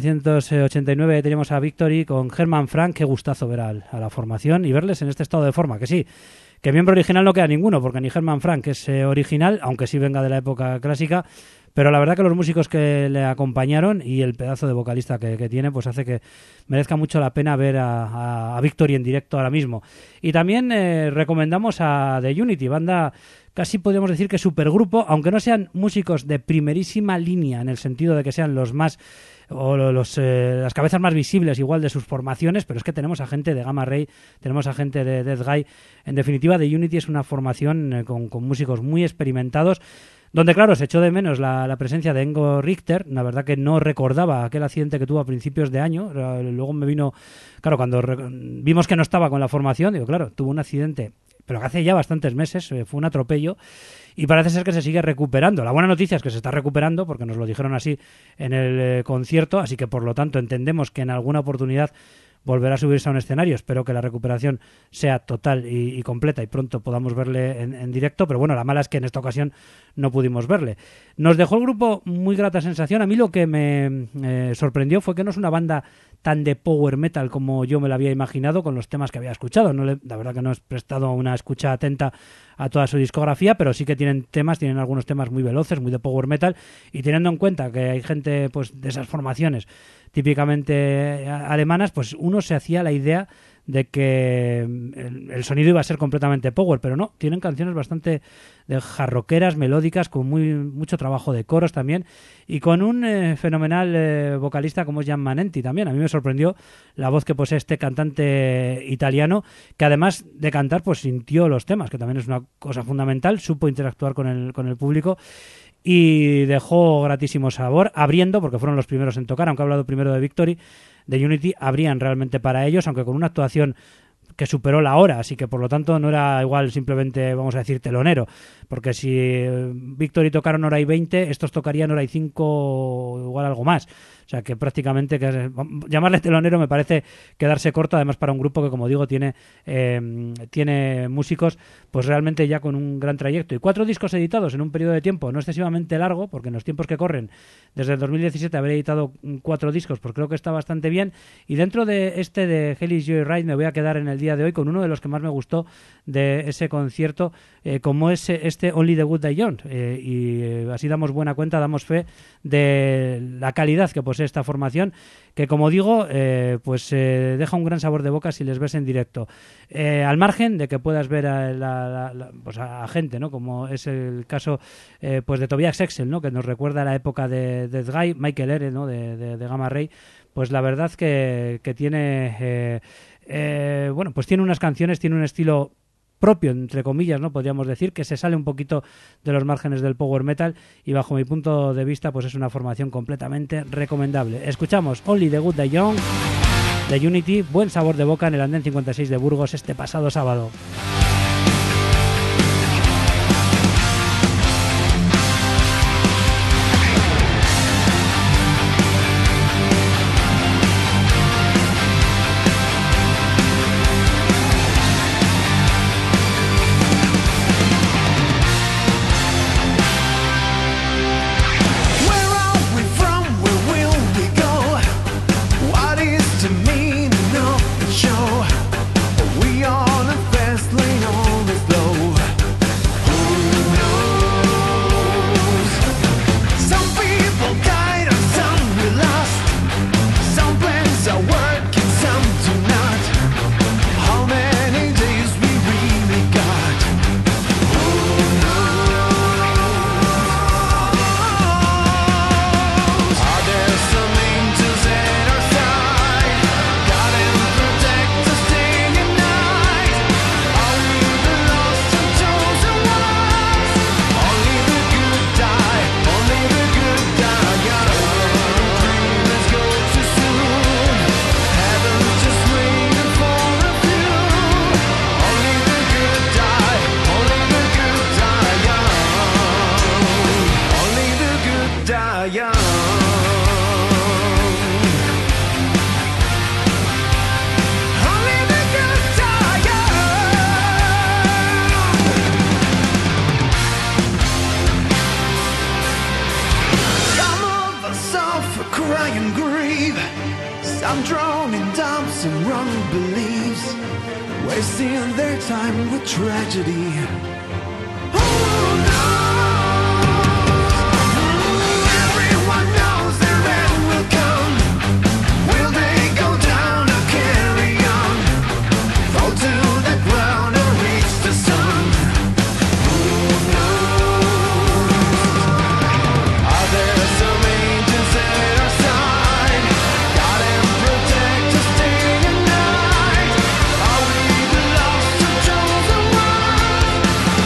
1989, teníamos a Victory con Herman Frank. Qué gustazo ver a la formación y verles en este estado de forma, que sí, que miembro original no queda ninguno, porque ni Herman Frank es original, aunque sí venga de la época clásica, pero la verdad que los músicos que le acompañaron y el pedazo de vocalista que tiene, pues hace que merezca mucho la pena ver a Victory en directo ahora mismo. Y también recomendamos a The Unity, banda casi podríamos decir que supergrupo, aunque no sean músicos de primerísima línea en el sentido de que sean los más o las cabezas más visibles igual de sus formaciones, pero es que tenemos a gente de Gamma Ray, tenemos a gente de Death Guy. En definitiva, The Unity es una formación con músicos muy experimentados, donde claro, se echó de menos la presencia de Ingo Richter. La verdad que no recordaba aquel accidente que tuvo a principios de año. Luego me vino, claro, cuando vimos que no estaba con la formación, digo, claro, tuvo un accidente, pero que hace ya bastantes meses, fue un atropello, y parece ser que se sigue recuperando. La buena noticia es que se está recuperando, porque nos lo dijeron así en el concierto, así que por lo tanto entendemos que en alguna oportunidad volverá a subirse a un escenario. Espero que la recuperación sea total y completa y pronto podamos verle en directo, pero bueno, la mala es que en esta ocasión no pudimos verle. Nos dejó el grupo muy grata sensación. A mí lo que me sorprendió fue que no es una banda tan de power metal como yo me la había imaginado con los temas que había escuchado. La verdad que no he prestado una escucha atenta a toda su discografía, pero sí que tienen algunos temas muy veloces, muy de power metal, y teniendo en cuenta que hay gente pues de esas formaciones típicamente alemanas, pues uno se hacía la idea de que el sonido iba a ser completamente power, pero no, tienen canciones bastante jarroqueras, melódicas, con mucho trabajo de coros también, y con un fenomenal vocalista como es Jan Manenti también. A mí me sorprendió la voz que posee este cantante italiano, que además de cantar, pues sintió los temas, que también es una cosa fundamental, supo interactuar con el público, y dejó gratísimo sabor, abriendo, porque fueron los primeros en tocar, aunque he hablado primero de Victory. De Unity abrían realmente para ellos, aunque con una actuación que superó la hora, así que por lo tanto no era igual simplemente, vamos a decir, telonero, porque si Victory tocaron hora y 20, estos tocarían hora y 5 o igual algo más. O sea que prácticamente llamarle telonero me parece quedarse corto, además para un grupo que, como digo, tiene músicos pues realmente ya con un gran trayecto. Y 4 discos editados en un periodo de tiempo no excesivamente largo, porque en los tiempos que corren, desde el 2017 haber editado 4 discos, pues creo que está bastante bien. Y dentro de de Hellish Joyride me voy a quedar en el día de hoy con uno de los que más me gustó de ese concierto, como es este Only the Good Die Young. Y así damos buena cuenta, damos fe de la calidad que posee esta formación, que como digo, pues deja un gran sabor de boca si les ves en directo. Al margen de que puedas ver a gente, ¿no? Como es el caso pues de Tobias Exxel, ¿no? Que nos recuerda a la época de Death Guy, Michael Ere, ¿no? de Gamma Ray. Pues la verdad que tiene bueno, pues tiene unas canciones, tiene un estilo propio, entre comillas, ¿no? Podríamos decir que se sale un poquito de los márgenes del power metal, y bajo mi punto de vista pues es una formación completamente recomendable. Escuchamos Only the Good Die Young de Unity, buen sabor de boca en el Andén 56 de Burgos este pasado sábado. What is to me, no show. We on a fast lane. wasting their time with tragedy. Everyone knows their end will come. Will they go down or carry on? Fall to the ground or reach the sun? Who knows? Are there some angels at our side? God and protect us day and night. Are we the lost or chosen ones?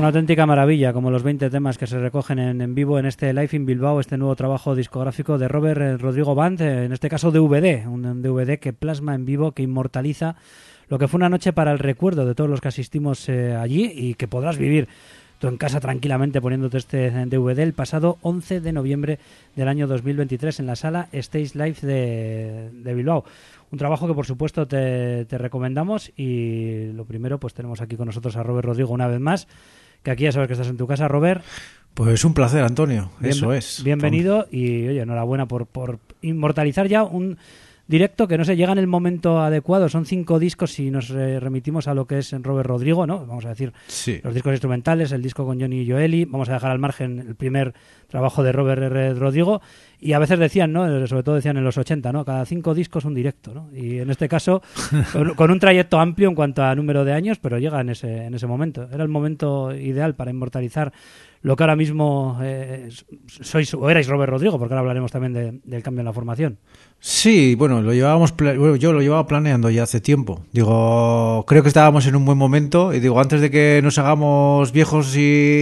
Una auténtica maravilla, como los 20 temas que se recogen en vivo en este Live in Bilbao, este nuevo trabajo discográfico de Robert Rodrigo Band, en este caso DVD, un DVD que plasma en vivo, que inmortaliza lo que fue una noche para el recuerdo de todos los que asistimos allí y que podrás vivir tú en casa tranquilamente poniéndote este DVD el pasado 11 de noviembre del año 2023 en la sala Stage Live de Bilbao. Un trabajo que por supuesto te recomendamos, y lo primero pues tenemos aquí con nosotros a Robert Rodrigo una vez más, que aquí ya sabes que estás en tu casa, Robert. Pues un placer, Antonio, eso es. Bienvenido y oye, enhorabuena por inmortalizar ya un directo que no sé, llega en el momento adecuado. Son 5 discos si nos remitimos a lo que es Robert Rodrigo, ¿no? Vamos a decir, Sí. los discos instrumentales, el disco con Johnny Joeli, vamos a dejar al margen el primer trabajo de Robert Rodrigo, y a veces decían, ¿no? Sobre todo decían en los 80, ¿no? Cada 5 discos un directo, ¿no? Y en este caso, con un trayecto amplio en cuanto a número de años, pero llega en ese momento. Era el momento ideal para inmortalizar lo que ahora mismo sois o erais Robert Rodrigo, porque ahora hablaremos también del cambio en la formación. Sí, bueno, yo lo llevaba planeando ya hace tiempo. Digo, creo que estábamos en un buen momento y digo, antes de que nos hagamos viejos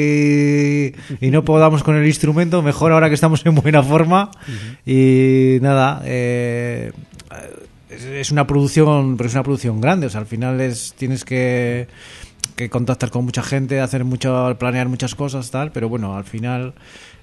y no podamos con el instrumento, mejor ahora que estamos en buena forma. Y nada, es una producción, pero es una producción grande, o sea, al final tienes que contactar con mucha gente, planear muchas cosas, tal, pero bueno, al final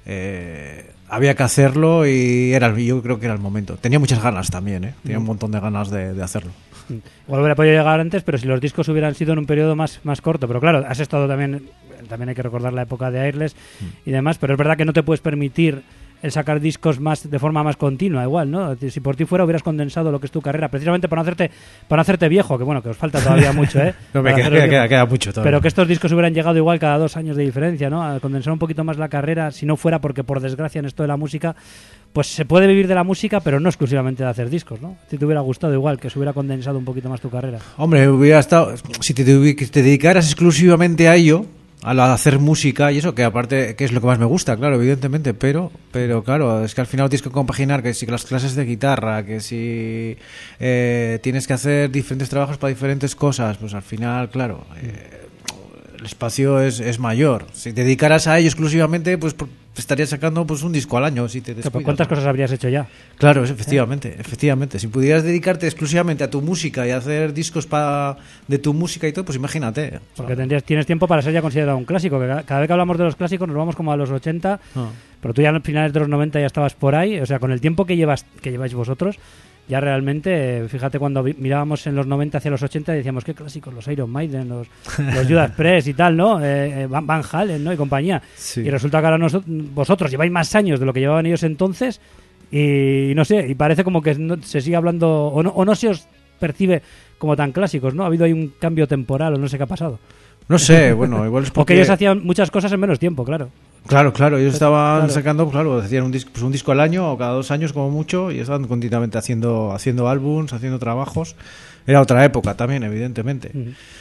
había que hacerlo y yo creo que era el momento. Tenía muchas ganas también, tenía un montón de ganas de hacerlo. Igual hubiera podido llegar antes, pero si los discos hubieran sido en un periodo más corto. Pero claro, has estado también hay que recordar la época de Airless y demás, pero es verdad que no te puedes permitir el sacar discos de forma más continua, igual, ¿no? Si por ti fuera hubieras condensado lo que es tu carrera, precisamente para no hacerte viejo, que bueno, que os falta todavía mucho, No, queda mucho todavía. Pero que estos discos hubieran llegado igual cada 2 años de diferencia, ¿no? A condensar un poquito más la carrera, si no fuera porque por desgracia en esto de la música, pues se puede vivir de la música, pero no exclusivamente de hacer discos, ¿no? Si te hubiera gustado igual que se hubiera condensado un poquito más tu carrera. Hombre, hubiera estado, si te dedicaras exclusivamente a ello, a hacer música y eso, que aparte que es lo que más me gusta, claro, evidentemente, pero claro, es que al final tienes que compaginar que si las clases de guitarra, que si tienes que hacer diferentes trabajos para diferentes cosas, pues al final, claro, el espacio es mayor. Si te dedicaras a ello exclusivamente, pues estarías sacando pues un disco al año si te descuidas. ¿Cuántas cosas habrías hecho ya? Claro, efectivamente. Si pudieras dedicarte exclusivamente a tu música y hacer discos de tu música y todo, pues imagínate. Porque tienes tiempo para ser ya considerado un clásico, que cada vez que hablamos de los clásicos nos vamos como a los 80, pero tú ya a finales de los 90 ya estabas por ahí, o sea, con el tiempo que lleváis vosotros, ya realmente, fíjate, cuando mirábamos en los 90 hacia los 80 decíamos, qué clásicos, los Iron Maiden, los Judas Priest y tal, ¿no? Van Halen, ¿no? Y compañía. Sí. Y resulta que ahora vosotros lleváis más años de lo que llevaban ellos entonces y no sé, y parece como que se sigue hablando, o no se os percibe como tan clásicos, ¿no? Ha habido ahí un cambio temporal o no sé qué ha pasado. No sé, bueno, igual es porque ellos hacían muchas cosas en menos tiempo, claro. Claro, ellos estaban sacando, hacían un disco al año o cada 2 años como mucho y estaban continuamente haciendo álbums, haciendo trabajos. Era otra época también, evidentemente.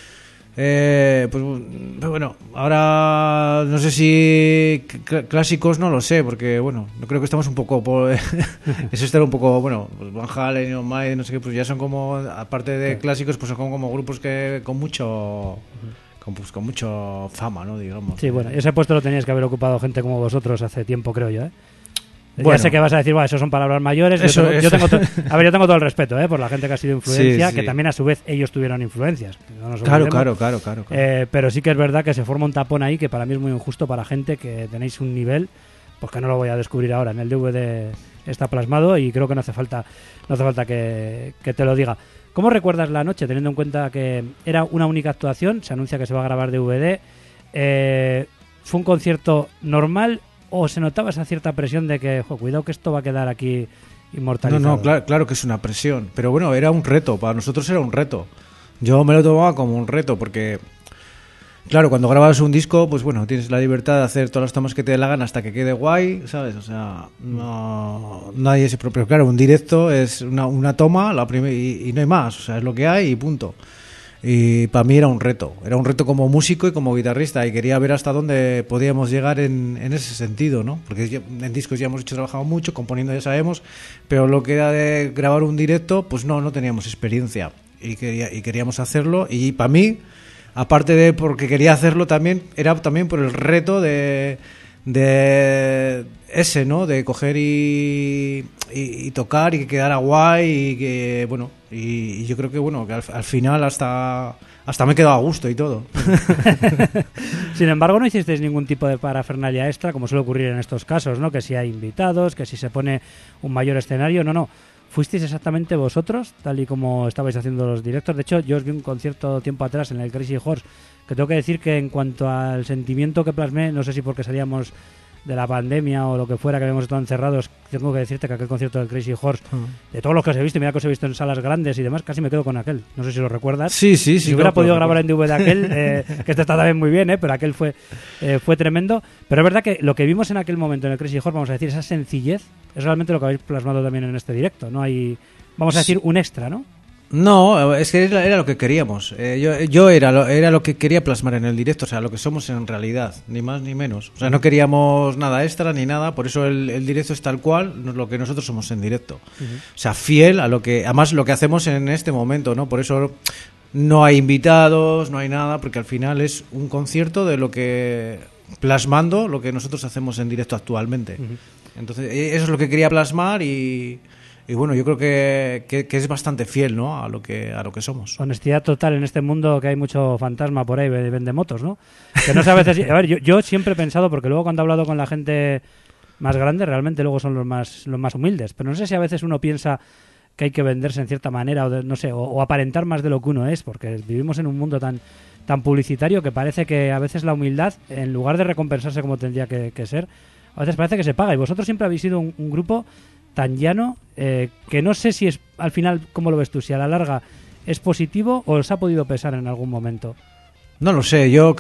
Pues bueno, ahora no sé si clásicos, no lo sé, porque bueno, yo creo que estamos un poco por eso está un poco, bueno, pues Van Halen, Iron Maiden, no sé qué, pues ya son como, aparte de clásicos, pues son como grupos que con mucho fama, ¿no, digamos. Sí, bueno, ese puesto lo teníais que haber ocupado gente como vosotros hace tiempo, creo yo, ¿eh? Bueno, ya sé que vas a decir, bueno, eso son palabras mayores. Yo tengo todo el respeto, por la gente que ha sido influencia, sí. Que también a su vez ellos tuvieron influencias. No nos Claro. Pero sí que es verdad que se forma un tapón ahí que para mí es muy injusto para gente que tenéis un nivel, pues que no lo voy a descubrir ahora. En el DVD está plasmado y creo que no hace falta que te lo diga. ¿Cómo recuerdas la noche, teniendo en cuenta que era una única actuación? Se anuncia que se va a grabar DVD. ¿Fue un concierto normal o se notaba esa cierta presión de que, cuidado que esto va a quedar aquí inmortalizado? No, claro que es una presión. Pero bueno, era un reto, para nosotros era un reto. Yo me lo tomaba como un reto porque, claro, cuando grabas un disco, pues bueno, tienes la libertad de hacer todas las tomas que te dé la gana hasta que quede guay, ¿sabes? O sea, nadie se propio. Claro, un directo es una toma la y no hay más, o sea, es lo que hay y punto. Y para mí era un reto como músico y como guitarrista, y quería ver hasta dónde podíamos llegar en ese sentido, ¿no? Porque en discos ya hemos trabajado mucho, componiendo ya sabemos, pero lo que era de grabar un directo, pues no teníamos experiencia y queríamos hacerlo. Y para mí, aparte de porque quería hacerlo también, era también por el reto de ese, ¿no? De coger y tocar y que quedara guay y que, bueno, y yo creo que, bueno, que al final hasta me he quedado a gusto y todo. Sin embargo, no hicisteis ningún tipo de parafernalia extra, como suele ocurrir en estos casos, ¿no? Que si hay invitados, que si se pone un mayor escenario, no. Fuisteis exactamente vosotros, tal y como estabais haciendo los directos. De hecho, yo os vi un concierto tiempo atrás en el Crazy Horse, que tengo que decir que en cuanto al sentimiento que plasmé, no sé si porque salíamos de la pandemia o lo que fuera, que habíamos estado encerrados, tengo que decirte que aquel concierto del Crazy Horse, de todos los que os he visto, mira que os he visto en salas grandes y demás, casi me quedo con aquel. No sé si lo recuerdas. Sí. Si hubiera podido grabar en DVD aquel, que este está también muy bien, pero aquel fue tremendo. Pero es verdad que lo que vimos en aquel momento en el Crazy Horse, vamos a decir, esa sencillez, es realmente lo que habéis plasmado también en este directo. No hay, vamos a decir, un extra, ¿no? No, es que era lo que queríamos. Yo era lo que quería plasmar en el directo, o sea, lo que somos en realidad, ni más ni menos. O sea, no queríamos nada extra ni nada, por eso el directo es tal cual, lo que nosotros somos en directo. O sea, fiel a lo que, además lo que hacemos en este momento, ¿no? Por eso no hay invitados, no hay nada, porque al final es un concierto de lo que, plasmando lo que nosotros hacemos en directo actualmente. Entonces, eso es lo que quería plasmar y bueno, yo creo que es bastante fiel, ¿no? a lo que somos. Honestidad total en este mundo, que hay mucho fantasma por ahí, vende motos, ¿no? Que no sé a veces... A ver, yo siempre he pensado, porque luego cuando he hablado con la gente más grande, realmente luego son los más humildes, pero no sé si a veces uno piensa que hay que venderse en cierta manera o aparentar más de lo que uno es, porque vivimos en un mundo tan publicitario que parece que a veces la humildad, en lugar de recompensarse como tendría que ser, a veces parece que se paga. Y vosotros siempre habéis sido un grupo tan llano, que no sé si es al final, ¿cómo lo ves tú? Si a la larga es positivo o os ha podido pesar en algún momento. No lo sé, yo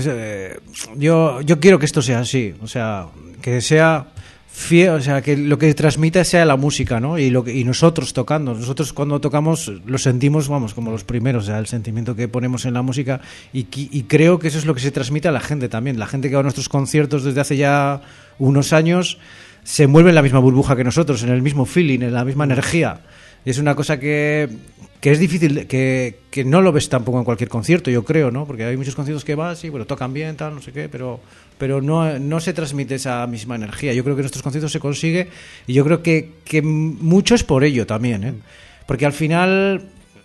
quiero que esto sea así, o sea, que sea fiel, o sea, que lo que transmita sea la música, ¿no? Y nosotros tocando, nosotros cuando tocamos lo sentimos, vamos, como los primeros, o sea, el sentimiento que ponemos en la música y creo que eso es lo que se transmite a la gente también, la gente que va a nuestros conciertos desde hace ya unos años se envuelve en la misma burbuja que nosotros, en el mismo feeling, en la misma energía. Y es una cosa que es difícil, que no lo ves tampoco en cualquier concierto, yo creo, ¿no? Porque hay muchos conciertos que vas y, bueno, tocan bien, tal, no sé qué, pero no se transmite esa misma energía. Yo creo que en estos conciertos se consigue y yo creo que mucho es por ello también, ¿eh? Porque al final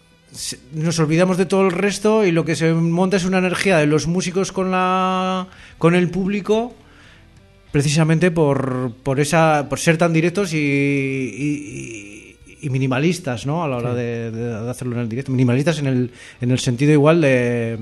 nos olvidamos de todo el resto y lo que se monta es una energía de los músicos con el público, precisamente por ser tan directos y minimalistas, ¿no? A la hora de hacerlo en el directo, minimalistas en el sentido igual de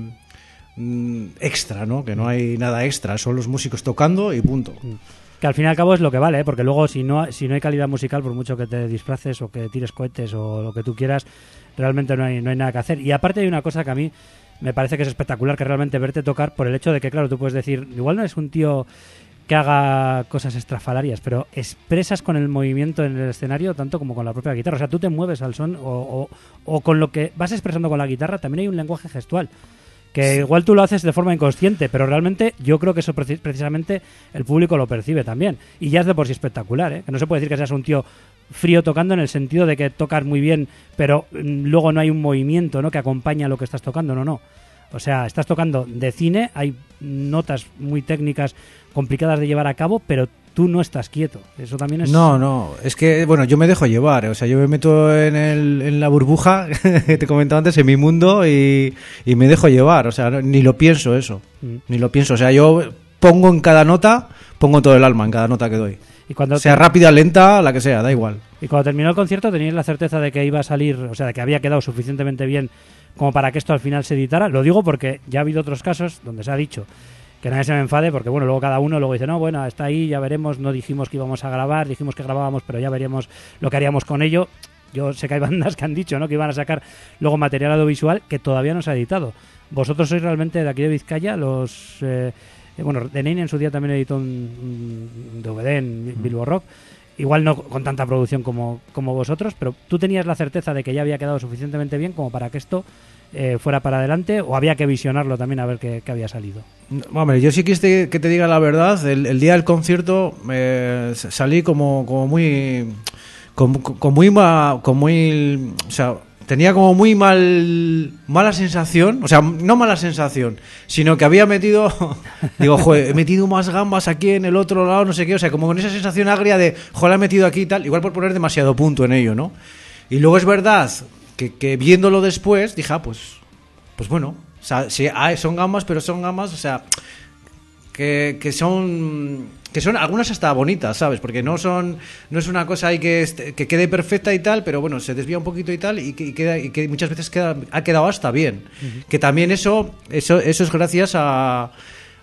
extra, ¿no? Que no hay nada extra, son los músicos tocando y punto. Que al fin y al cabo es lo que vale, ¿eh? Porque luego si no hay calidad musical, por mucho que te disfraces o que tires cohetes o lo que tú quieras, realmente no hay nada que hacer. Y aparte hay una cosa que a mí me parece que es espectacular, que realmente verte tocar, por el hecho de que, claro, tú puedes decir, igual no es un tío que haga cosas estrafalarias, pero expresas con el movimiento en el escenario tanto como con la propia guitarra. O sea, tú te mueves al son o con lo que vas expresando con la guitarra. También hay un lenguaje gestual que igual tú lo haces de forma inconsciente, pero realmente yo creo que eso precisamente el público lo percibe también. Y ya es de por sí espectacular, ¿eh? Que no se puede decir que seas un tío frío tocando en el sentido de que tocas muy bien, pero luego no hay un movimiento, ¿no?, que acompaña lo que estás tocando. No. O sea, estás tocando de cine, hay notas muy técnicas complicadas de llevar a cabo, pero tú no estás quieto. Eso también es... No, es que, bueno, yo me dejo llevar, o sea, yo me meto en la burbuja que te comentaba antes, en mi mundo y me dejo llevar, o sea, ni lo pienso eso, ni lo pienso, o sea, yo pongo en cada nota, pongo todo el alma en cada nota que doy. Y cuando sea rápida, lenta, la que sea, da igual. Y cuando terminó el concierto, ¿teníais la certeza de que iba a salir, o sea, de que había quedado suficientemente bien como para que esto al final se editara? Lo digo porque ya ha habido otros casos donde se ha dicho que nadie se me enfade, porque bueno, luego cada uno luego dice, no, bueno, está ahí, ya veremos, no dijimos que íbamos a grabar, dijimos que grabábamos, pero ya veríamos lo que haríamos con ello. Yo sé que hay bandas que han dicho, ¿no?, que iban a sacar luego material audiovisual que todavía no se ha editado. Vosotros sois realmente de aquí de Vizcaya, los... bueno, The Nine en su día también editó un DVD en Bilbo Rock, igual no con tanta producción como vosotros, pero ¿tú tenías la certeza de que ya había quedado suficientemente bien como para que esto fuera para adelante, o había que visionarlo también a ver qué había salido? Hombre, yo sí quise que te diga la verdad, el día del concierto salí como muy... o sea, tenía como muy mala sensación, o sea, no mala sensación, sino que había metido, digo, joder, he metido más gambas aquí en el otro lado, no sé qué, o sea, como con esa sensación agria de, joder, he metido aquí y tal, igual por poner demasiado punto en ello, ¿no? Y luego es verdad que viéndolo después, dije, pues bueno, o sea, sí, son gambas, pero son gambas, o sea, que son algunas hasta bonitas, ¿sabes? Porque no es una cosa ahí que quede perfecta y tal, pero bueno, se desvía un poquito y tal y que muchas veces ha quedado hasta bien. Uh-huh. Que también eso es gracias al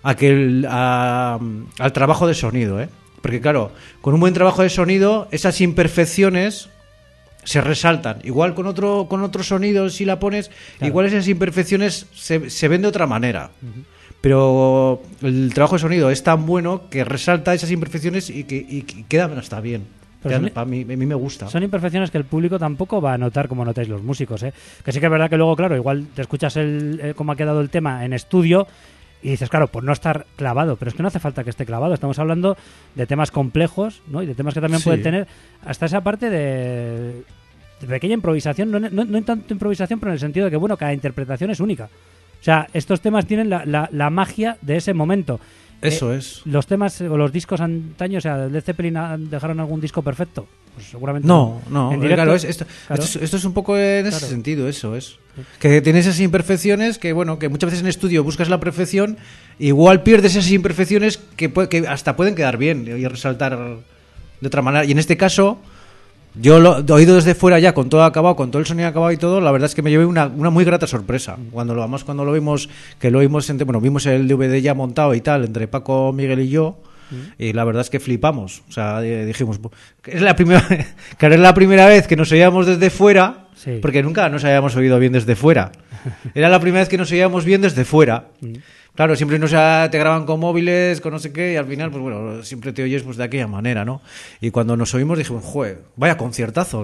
trabajo de sonido, ¿eh? Porque claro, con un buen trabajo de sonido, esas imperfecciones se resaltan. Igual con otro sonido, si la pones, claro, igual esas imperfecciones se ven de otra manera. Uh-huh. Pero el trabajo de sonido es tan bueno que resalta esas imperfecciones y quedan hasta bien. A mí me gusta. Son imperfecciones que el público tampoco va a notar como notáis los músicos, ¿eh? Que sí que es verdad que luego, claro, igual te escuchas cómo ha quedado el tema en estudio y dices, claro, por no estar clavado, pero es que no hace falta que esté clavado. Estamos hablando de temas complejos, ¿no? Y de temas que también pueden tener hasta esa parte de pequeña improvisación, no en tanto improvisación, pero en el sentido de que, bueno, cada interpretación es única. O sea, estos temas tienen la magia de ese momento. Eso es. Los temas o los discos antaños, o sea, Led Zeppelin dejaron algún disco perfecto. Pues seguramente no. En directo, claro, esto es un poco en ese sentido, eso es. Que tienes esas imperfecciones que, bueno, que muchas veces en estudio buscas la perfección, igual pierdes esas imperfecciones que hasta pueden quedar bien y resaltar de otra manera. Y en este caso, yo lo he oído desde fuera ya, con todo acabado, con todo el sonido acabado y todo, la verdad es que me llevé una muy grata sorpresa. Cuando lo vimos, vimos el DVD ya montado y tal, entre Paco, Miguel y yo, y la verdad es que flipamos. O sea, dijimos, es la primera vez que nos oíamos desde fuera, porque nunca nos habíamos oído bien desde fuera. Era la primera vez que nos oíamos bien desde fuera. Claro, siempre te graban con móviles, con no sé qué, y al final, pues bueno, siempre te oyes pues de aquella manera, ¿no? Y cuando nos oímos dijimos, joder, vaya conciertazo,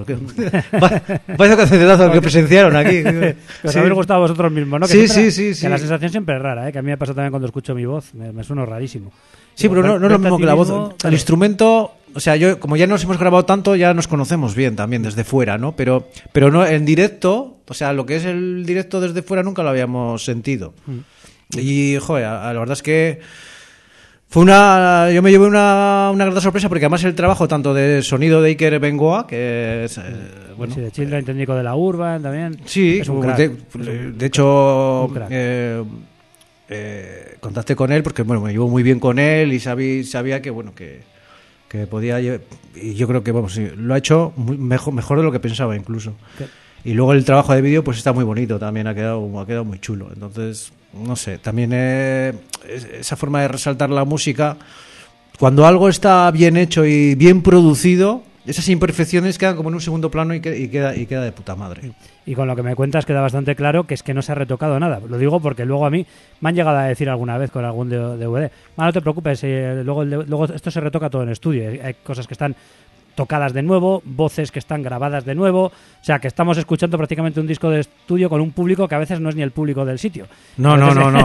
vaya conciertazo que presenciaron aquí. Que os habéis gustado a vosotros mismos, ¿no? Que sí. Que la sensación siempre es rara, ¿eh? Que a mí me pasa también cuando escucho mi voz, me suena rarísimo. Sí, pero no es lo mismo que la voz. Claro. El instrumento, o sea, como ya nos hemos grabado tanto, ya nos conocemos bien también desde fuera, ¿no? Pero no en directo, o sea, lo que es el directo desde fuera nunca lo habíamos sentido. Y, joder, la verdad es que yo me llevé una grata sorpresa, porque además el trabajo tanto de sonido de Iker Bengoa, que es, bueno... Sí, de Children, técnico de la Urban también. Sí, es un crack. De hecho, contacté con él porque, bueno, me llevo muy bien con él y sabía que, bueno, que podía... Y yo creo que, vamos, sí, lo ha hecho mejor de lo que pensaba incluso. ¿Qué? Y luego el trabajo de vídeo pues está muy bonito también, ha quedado muy chulo. Entonces, no sé, también esa forma de resaltar la música, cuando algo está bien hecho y bien producido, esas imperfecciones quedan como en un segundo plano y queda de puta madre. Y con lo que me cuentas queda bastante claro que es que no se ha retocado nada. Lo digo porque luego a mí me han llegado a decir alguna vez con algún DVD, no te preocupes, luego esto se retoca todo en estudio. Hay cosas que están tocadas de nuevo, voces que están grabadas de nuevo, o sea, que estamos escuchando prácticamente un disco de estudio con un público que a veces no es ni el público del sitio. No.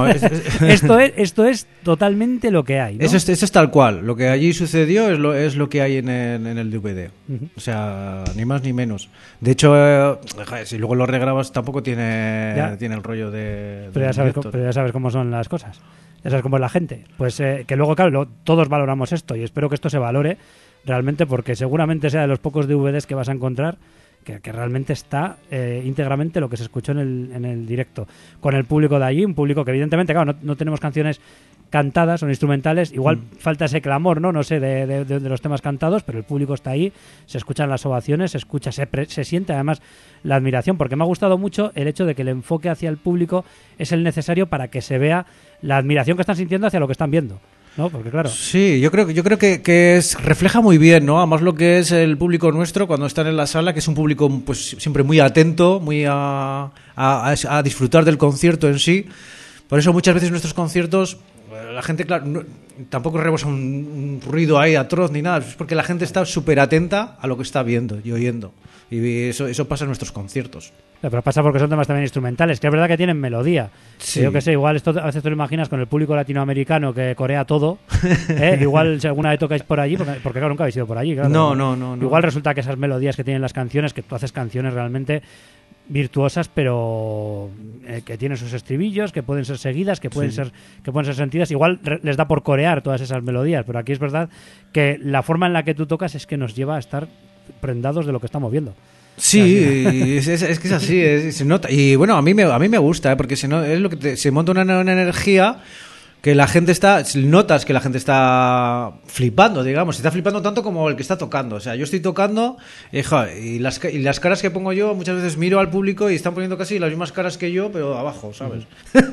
Esto es totalmente lo que hay, ¿no? Eso es tal cual. Lo que allí sucedió es lo que hay en el DVD. Uh-huh. O sea, ni más ni menos. De hecho, si luego lo regrabas tampoco tiene el rollo de... Pero ya sabes cómo son las cosas. Ya sabes cómo es la gente. Pues que luego, claro, todos valoramos esto y espero que esto se valore realmente, porque seguramente sea de los pocos DVDs que vas a encontrar que realmente está íntegramente lo que se escuchó en el directo, con el público de allí, un público que evidentemente, claro, no tenemos canciones cantadas o instrumentales, igual falta ese clamor, no sé, de los temas cantados, pero el público está ahí, se escuchan las ovaciones, se siente además la admiración, porque me ha gustado mucho el hecho de que el enfoque hacia el público es el necesario para que se vea la admiración que están sintiendo hacia lo que están viendo. ¿No? Porque claro. Sí, yo creo que refleja muy bien, ¿no? Además lo que es el público nuestro cuando están en la sala, que es un público pues siempre muy atento, muy a disfrutar del concierto en sí. Por eso muchas veces nuestros conciertos la gente, claro, tampoco rebosa un ruido ahí atroz ni nada, es porque la gente está súper atenta a lo que está viendo y oyendo. Y eso pasa en nuestros conciertos. Pero pasa porque son temas también instrumentales, que es verdad que tienen melodía. Sí. Yo que sé, igual esto a veces te lo imaginas con el público latinoamericano que corea todo. Igual si alguna vez tocáis por allí, porque claro, nunca habéis ido por allí. Claro, No. Igual resulta que esas melodías que tienen las canciones, que tú haces canciones realmente virtuosas, pero que tienen sus estribillos, que pueden ser seguidas, que pueden ser sentidas. Igual les da por corear todas esas melodías, pero aquí es verdad que la forma en la que tú tocas es que nos lleva a estar prendados de lo que estamos viendo. Sí, es que es así, se nota. Y bueno, a mí me gusta, porque es lo que se monta una energía que la gente notas que la gente está flipando, digamos, está flipando tanto como el que está tocando. O sea, yo estoy tocando y las caras que pongo yo, muchas veces miro al público y están poniendo casi las mismas caras que yo, pero abajo, ¿sabes?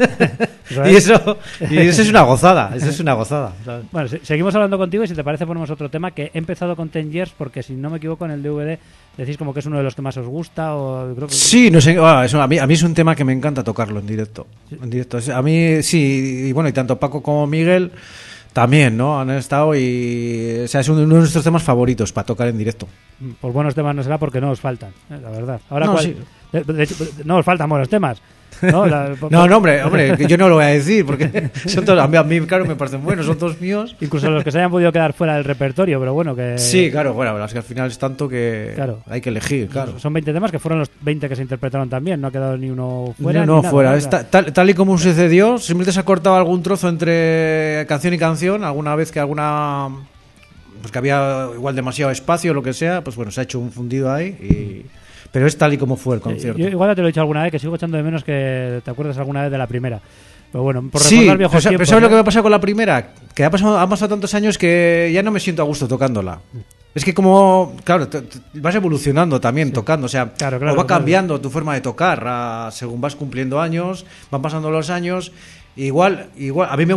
y eso es una gozada, ¿sabes? Bueno, seguimos hablando contigo y si te parece ponemos otro tema que he empezado con 10 Years porque si no me equivoco en el DVD decís como que es uno de los que más os gusta o creo que... Sí, no sé, a mí es un tema que me encanta tocarlo en directo. A mí sí, y bueno, y tanto Paco como Miguel también, ¿no? Han estado y... O sea, es uno de nuestros temas favoritos para tocar en directo. Pues buenos temas no será porque no os faltan, la verdad. Ahora No, ¿cuál? sí. De hecho, no os faltan buenos temas. No, No, hombre, que yo no lo voy a decir porque son todos, a mí, claro, me parecen buenos, son todos míos. Incluso los que se hayan podido quedar fuera del repertorio, pero bueno, que... Sí, claro, bueno, es que al final es tanto que Claro. hay que elegir, claro. Son 20 temas que fueron los 20 que se interpretaron también, no ha quedado ni uno fuera. No, ni nada, fuera. nada. Tal y como sucedió, simplemente se ha cortado algún trozo entre canción y canción, alguna vez que pues que había igual demasiado espacio o lo que sea, pues bueno, se ha hecho un fundido ahí pero es tal y como fue el concierto. Yo igual ya te lo he dicho alguna vez, que sigo echando de menos que te acuerdas alguna vez de la primera. Pero bueno, por Sí, recordar viejos pero tiempos, ¿sabes lo ¿eh? que me ha pasado con la primera? Que han pasado tantos años que ya no me siento a gusto tocándola. Es que como, claro, vas evolucionando también tocando, o sea, Claro, o va cambiando tu forma de tocar según vas cumpliendo años, van pasando los años. Igual, a mí me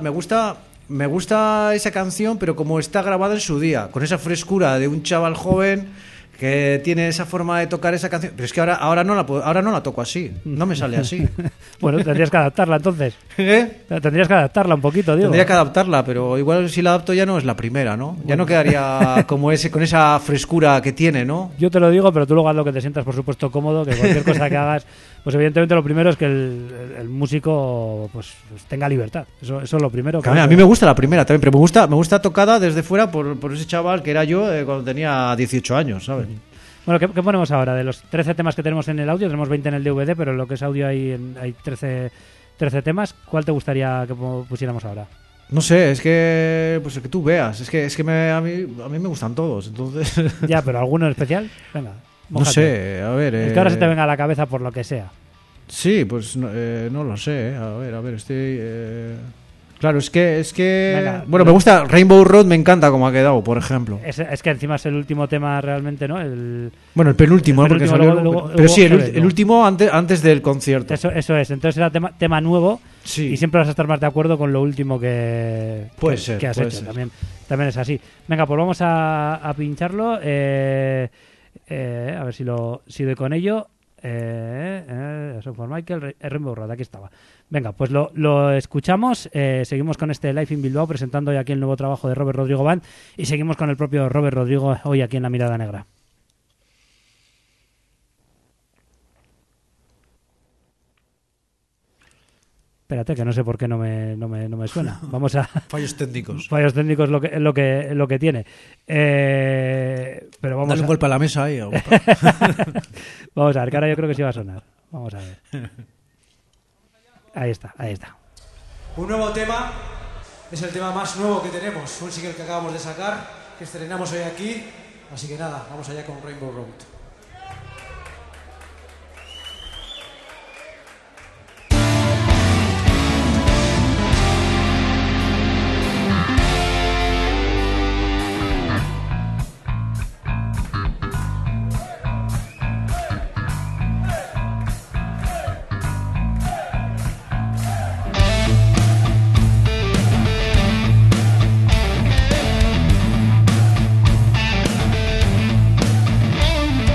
gusta esa canción, pero como está grabada en su día, con esa frescura de un chaval joven que tiene esa forma de tocar esa canción, pero es que ahora no la toco así, no me sale así. Bueno, tendrías que adaptarla entonces. ¿Eh? Tendrías que adaptarla un poquito, digo. Tendría que adaptarla, pero igual si la adapto ya no es la primera, ¿no? Ya no quedaría como con esa frescura que tiene, ¿no? Yo te lo digo, pero tú luego haz lo que te sientas, por supuesto, cómodo, que cualquier cosa que hagas, pues evidentemente lo primero es que el músico pues tenga libertad. Eso es lo primero. Que a mí me gusta la primera también, pero me gusta tocada desde fuera por ese chaval que era yo cuando tenía 18 años, ¿sabes? Bueno, ¿qué ponemos ahora? De los 13 temas que tenemos en el audio, tenemos 20 en el DVD, pero en lo que es audio hay 13 temas. ¿Cuál te gustaría que pusiéramos ahora? No sé, es que pues el que tú veas, es que a mí me gustan todos, entonces Ya, pero ¿alguno en especial? Venga, no mójate. sé, a ver. El que ahora se te venga a la cabeza por lo que sea. Sí, pues no lo sé, a ver, estoy claro, es que Venga, bueno, me gusta Rainbow Road, me encanta como ha quedado, por ejemplo. Es que encima es el último tema realmente, ¿no? Bueno, el penúltimo, El porque penúltimo, salió luego pero sí, luego, el último antes del concierto. Eso es. Entonces era tema nuevo Sí. y siempre vas a estar más de acuerdo con lo último que has hecho. ser. También es así. Venga, pues vamos a pincharlo. A ver si doy con ello. Eso por Michael, Rainbow Road, aquí estaba. Venga, pues lo escuchamos. Seguimos con este Live in Bilbao, presentando hoy aquí el nuevo trabajo de Robert Rodrigo Band, y seguimos con el propio Robert Rodrigo hoy aquí en La Mirada Negra. Espérate, que no sé por qué no me suena. Vamos a... Fallos técnicos. Fallos técnicos lo que tiene. Pero vamos Dale un a... golpe a la mesa ahí. Vamos a ver, que ahora yo creo que sí va a sonar. Vamos a ver. Ahí está. Un nuevo tema, es el tema más nuevo que tenemos, un single que acabamos de sacar, que estrenamos hoy aquí, así que nada, vamos allá con Rainbow Road. Rainbow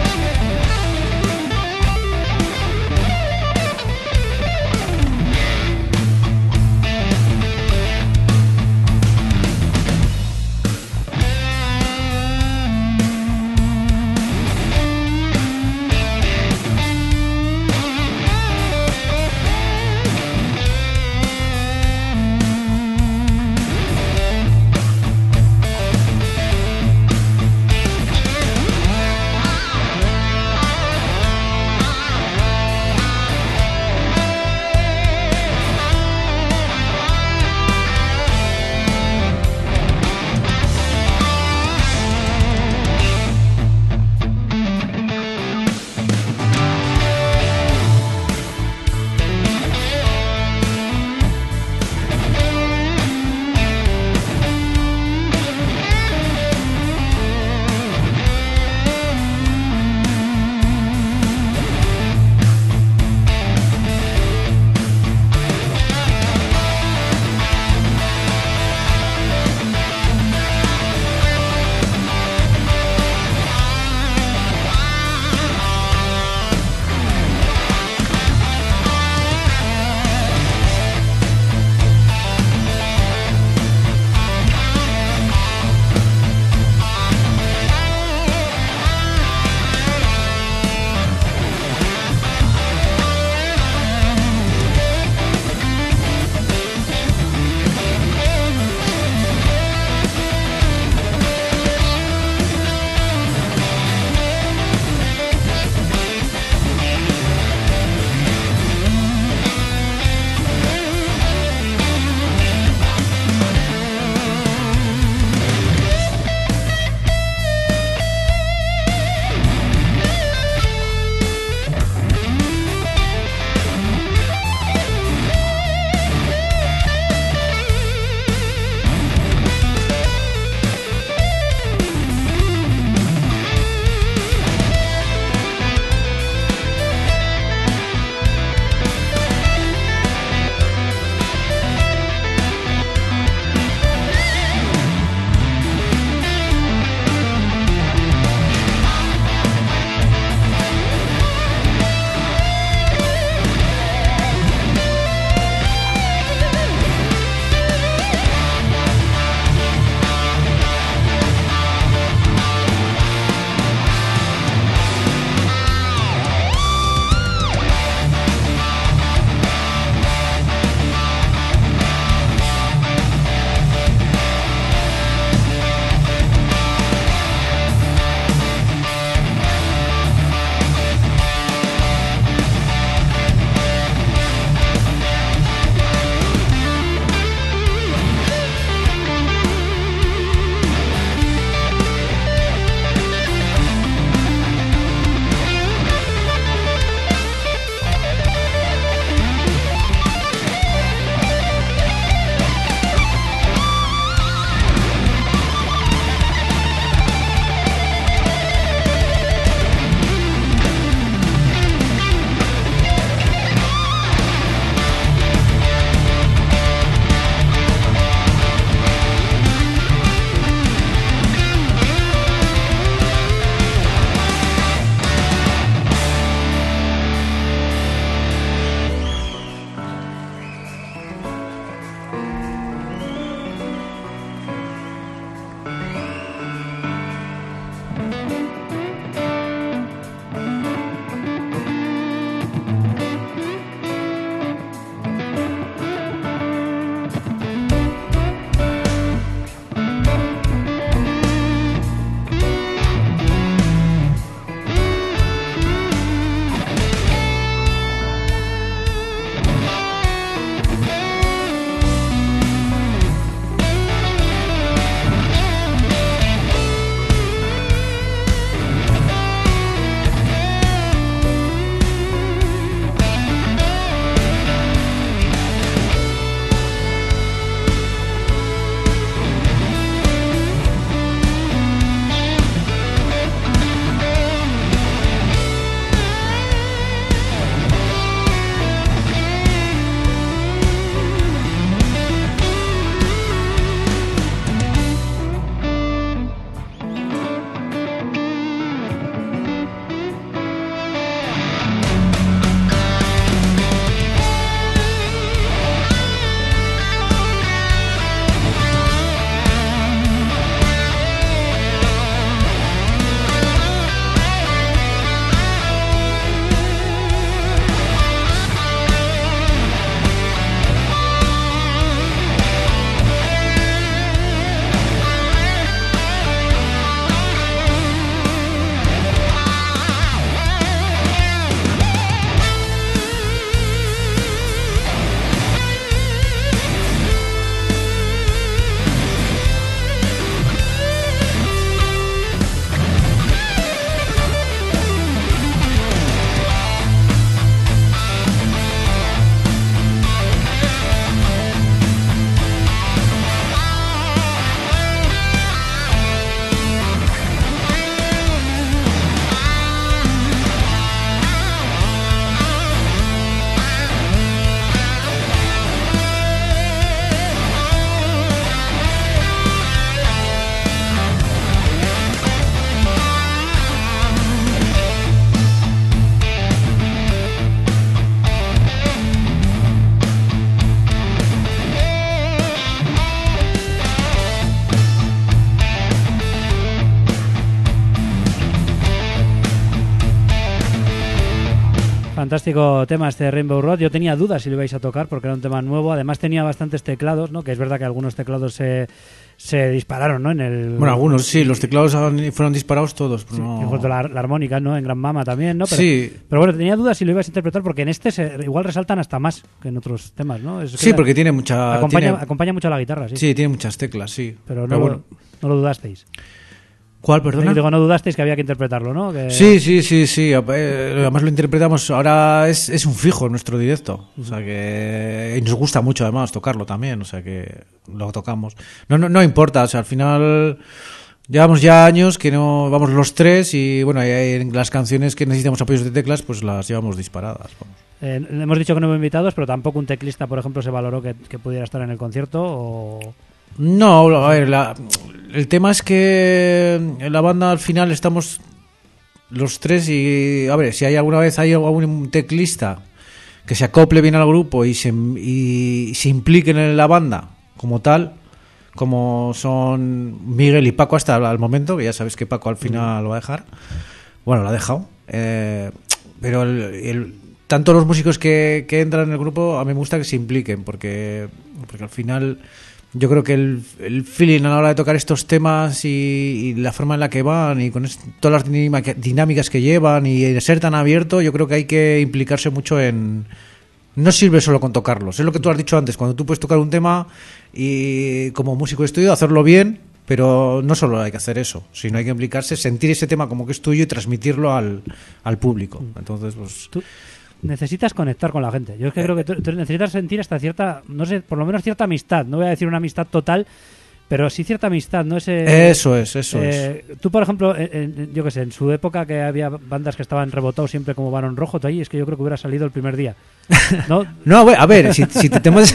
fantástico tema este Rainbow Road. Yo tenía dudas si lo ibais a tocar porque era un tema nuevo. Además tenía bastantes teclados, ¿no? Que es verdad que algunos teclados se dispararon, ¿no? En el... Bueno, algunos sí, los teclados fueron disparados todos. Pero Sí, no... incluso la armónica, ¿no? En Gran Mama también, ¿no? Pero, Sí. pero bueno, tenía dudas si lo ibas a interpretar porque en este igual resaltan hasta más que en otros temas, ¿no? Es que Sí, porque tiene mucha... acompaña mucho a la guitarra, sí. Sí, tiene muchas teclas, sí. Pero no, bueno. no lo dudasteis. ¿Cuál, perdona? Digo, no dudasteis que había que interpretarlo, ¿no? Que... Sí. Además lo interpretamos. Ahora es un fijo en nuestro directo. O sea que... Y nos gusta mucho además tocarlo también. O sea que lo tocamos. No importa. O sea, al final... Llevamos ya años que no vamos los tres y bueno, en las canciones que necesitamos apoyos de teclas, pues las llevamos disparadas. Vamos. Hemos dicho que no hubo invitados, pero tampoco un teclista, por ejemplo, se valoró que pudiera estar en el concierto o... No, a ver, el tema es que en la banda al final estamos los tres y a ver, si hay alguna vez hay algún teclista que se acople bien al grupo y se impliquen en la banda como tal, como son Miguel y Paco hasta el momento, que ya sabes que Paco al final lo va a dejar. Bueno, lo ha dejado. Pero tanto los músicos que entran en el grupo, a mí me gusta que se impliquen, porque al final yo creo que el feeling a la hora de tocar estos temas y la forma en la que van y con todas las dinámicas que llevan y de ser tan abierto, yo creo que hay que implicarse mucho en... No sirve solo con tocarlos, es lo que tú has dicho antes, cuando tú puedes tocar un tema y como músico de estudio hacerlo bien, pero no solo hay que hacer eso, sino hay que implicarse, sentir ese tema como que es tuyo y transmitirlo al público. Entonces, pues... Tú necesitas conectar con la gente. Yo es que creo que tú necesitas sentir hasta cierta, no sé, por lo menos cierta amistad. No voy a decir una amistad total, pero sí cierta amistad, ¿no? Eso es. Tú, por ejemplo, yo qué sé, en su época que había bandas que estaban rebotados siempre como Barón Rojo, tú ahí es que yo creo que hubiera salido el primer día. ¿No? No, a ver, si te tomas...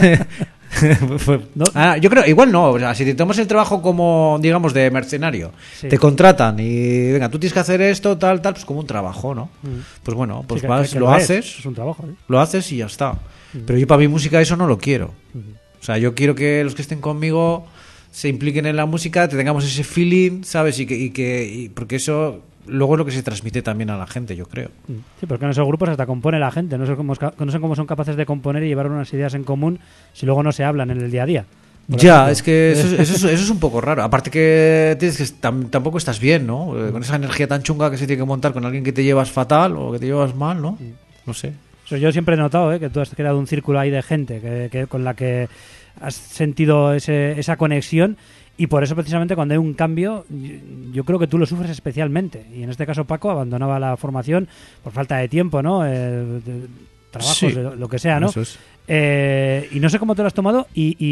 No. Yo creo, igual no, o sea, si te tomas el trabajo como, digamos, de mercenario, Sí. te contratan y, venga, tú tienes que hacer esto, tal, pues como un trabajo, ¿no? Pues bueno, pues Sí, vas, que lo es haces, un trabajo, ¿eh? lo haces y ya está. Pero yo para mi música eso no lo quiero. O sea, yo quiero que los que estén conmigo se impliquen en la música, que tengamos ese feeling, ¿sabes? Y porque eso luego es lo que se transmite también a la gente, yo creo. Sí, porque en esos grupos hasta compone la gente. No sé cómo son capaces de componer y llevar unas ideas en común si luego no se hablan en el día a día. Por Ya, ejemplo. es que eso es un poco raro. Aparte que tienes que tampoco estás bien, ¿no? Con esa energía tan chunga que se tiene que montar con alguien que te llevas fatal o que te llevas mal, ¿no? No sé. Eso yo siempre he notado, que tú has creado un círculo ahí de gente que con la que has sentido esa conexión y por eso precisamente cuando hay un cambio yo creo que tú lo sufres especialmente y en este caso Paco abandonaba la formación por falta de tiempo, ¿no? De trabajos, Sí. de lo que sea, ¿no? Eso es. Y no sé cómo te lo has tomado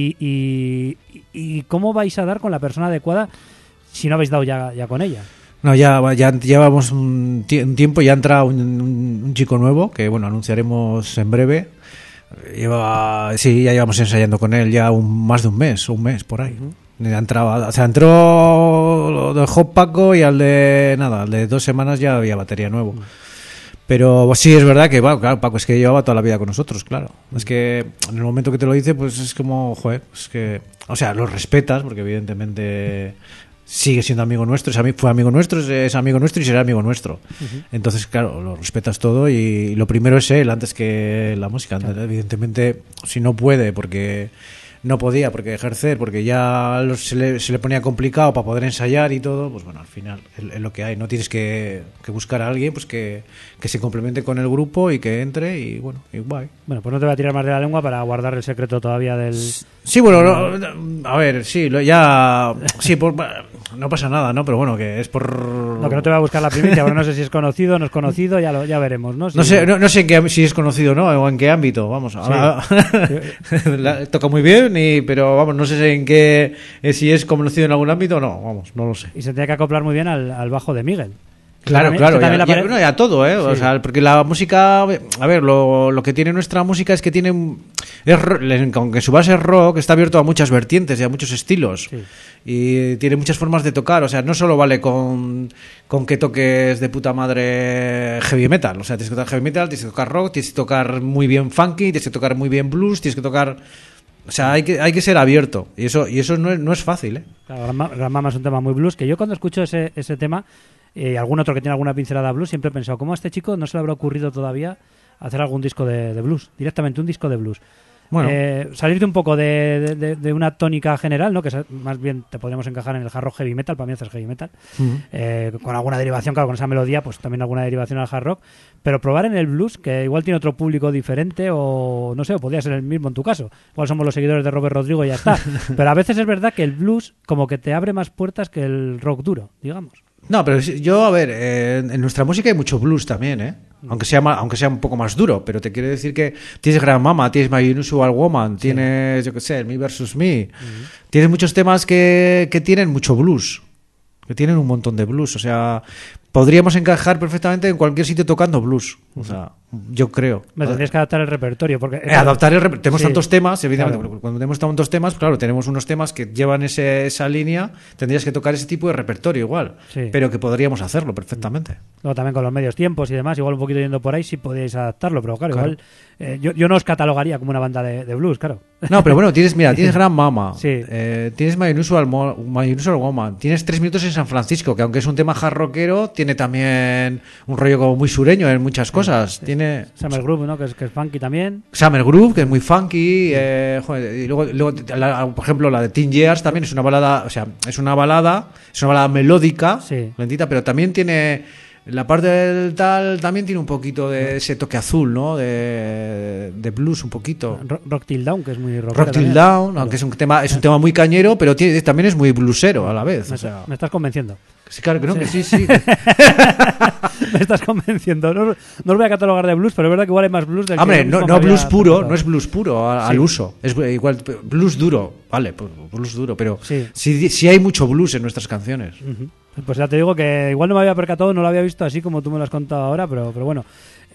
y cómo vais a dar con la persona adecuada si no habéis dado ya con ella. No, ya llevamos un tiempo, ya entra un chico nuevo que, bueno, anunciaremos en breve. Ya llevamos ensayando con él ya más de un mes por ahí. Entró, lo dejó Paco y al de 2 semanas ya había batería nuevo. Pero sí, es verdad que, claro, Paco es que llevaba toda la vida con nosotros, claro. Es que en el momento que te lo dice, pues es como, joder, es que, o sea, lo respetas porque evidentemente sigue siendo amigo nuestro, fue amigo nuestro, es amigo nuestro y será amigo nuestro. Entonces, claro, lo respetas todo y lo primero es él antes que la música. Evidentemente, si no puede, porque no podía, porque ejercer, porque ya se le ponía complicado para poder ensayar y todo, pues bueno, al final es lo que hay. No tienes que buscar a alguien pues que se complemente con el grupo y que entre y bueno, y guay. Bueno, pues no te voy a tirar más de la lengua para guardar el secreto todavía del... Sí, bueno, a ver, sí, no pasa nada, ¿no? Pero bueno, que es por... Lo que no te voy a buscar la primicia, bueno, no sé si es conocido o no es conocido, ya veremos, ¿no? No sé si es conocido, ¿no? O en qué ámbito, vamos. Toca muy bien, pero vamos, no sé en qué, si es conocido en algún ámbito o no, vamos, no lo sé. Y se tiene que acoplar muy bien al bajo de Miguel. Claro, y a todo, ¿eh? Sí. O sea, porque la música, a ver, lo que tiene nuestra música es que tiene, aunque su base es rock, está abierto a muchas vertientes y a muchos estilos. Sí. Y tiene muchas formas de tocar, o sea, no solo vale con que toques de puta madre heavy metal, o sea, tienes que tocar heavy metal, tienes que tocar rock, tienes que tocar muy bien funky, tienes que tocar muy bien blues, tienes que tocar... O sea, hay que ser abierto y eso no es fácil, ¿eh? Claro, Gran Mama es un tema muy blues, que yo cuando escucho ese tema y algún otro que tiene alguna pincelada blues, siempre he pensado, ¿cómo a este chico no se le habrá ocurrido todavía hacer algún disco de blues, directamente un disco de blues. Bueno. Salirte un poco de una tónica general, ¿no? Que más bien te podríamos encajar en el hard rock heavy metal, para mí haces heavy metal, con alguna derivación, claro, con esa melodía, pues también alguna derivación al hard rock, pero probar en el blues, que igual tiene otro público diferente, o no sé, o podría ser el mismo en tu caso, igual somos los seguidores de Robert Rodrigo y ya está, pero a veces es verdad que el blues como que te abre más puertas que el rock duro, digamos. No, pero yo, a ver, en nuestra música hay mucho blues también, ¿eh? Aunque sea un poco más duro, pero te quiero decir que tienes Grand Mama, tienes My Unusual Woman, tienes, yo qué sé, Me vs. Me, tienes muchos temas que tienen mucho blues, que tienen un montón de blues, o sea, podríamos encajar perfectamente en cualquier sitio tocando blues, o sea, yo creo. Me tendrías que adaptar el repertorio, porque... Adaptar tenemos Sí. tantos temas, evidentemente, Claro. porque cuando tenemos tantos temas, claro, tenemos unos temas que llevan esa línea, tendrías que tocar ese tipo de repertorio igual, Sí. pero que podríamos hacerlo perfectamente. Luego también con los medios tiempos y demás, igual un poquito yendo por ahí sí podéis adaptarlo, pero claro. Igual yo no os catalogaría como una banda de blues, claro. No, pero bueno, tienes Grand Mama, Sí. tienes My Unusual Woman, tienes 3 minutos en San Francisco, que aunque es un tema hard rockero, tiene también un rollo como muy sureño en muchas cosas. Tiene Summer Groove, ¿no? Que es funky también. Summer Groove, que es muy funky, joder, y luego por ejemplo, la de Teen Years también es una balada, o sea, es una balada melódica, Sí. lentita, pero también tiene la parte del tal, también tiene un poquito de ese toque azul, ¿no? De blues un poquito. Rock Till Down, que es muy rockero Rock Till también. Down, aunque es un tema muy cañero, pero también es muy bluesero a la vez. Me, O sea, me estás convenciendo. sí, claro que no, que sí. Me estás convenciendo. No os voy a catalogar de blues, pero es verdad que igual hay más blues del Hombre, que yo mismo no me había blues puro, presentado. no es blues puro al Sí. uso. Es igual blues duro, vale, pues blues duro, pero Sí. sí hay mucho blues en nuestras canciones. Ujú. Pues ya te digo que igual no me había percatado, no lo había visto así como tú me lo has contado ahora, pero bueno.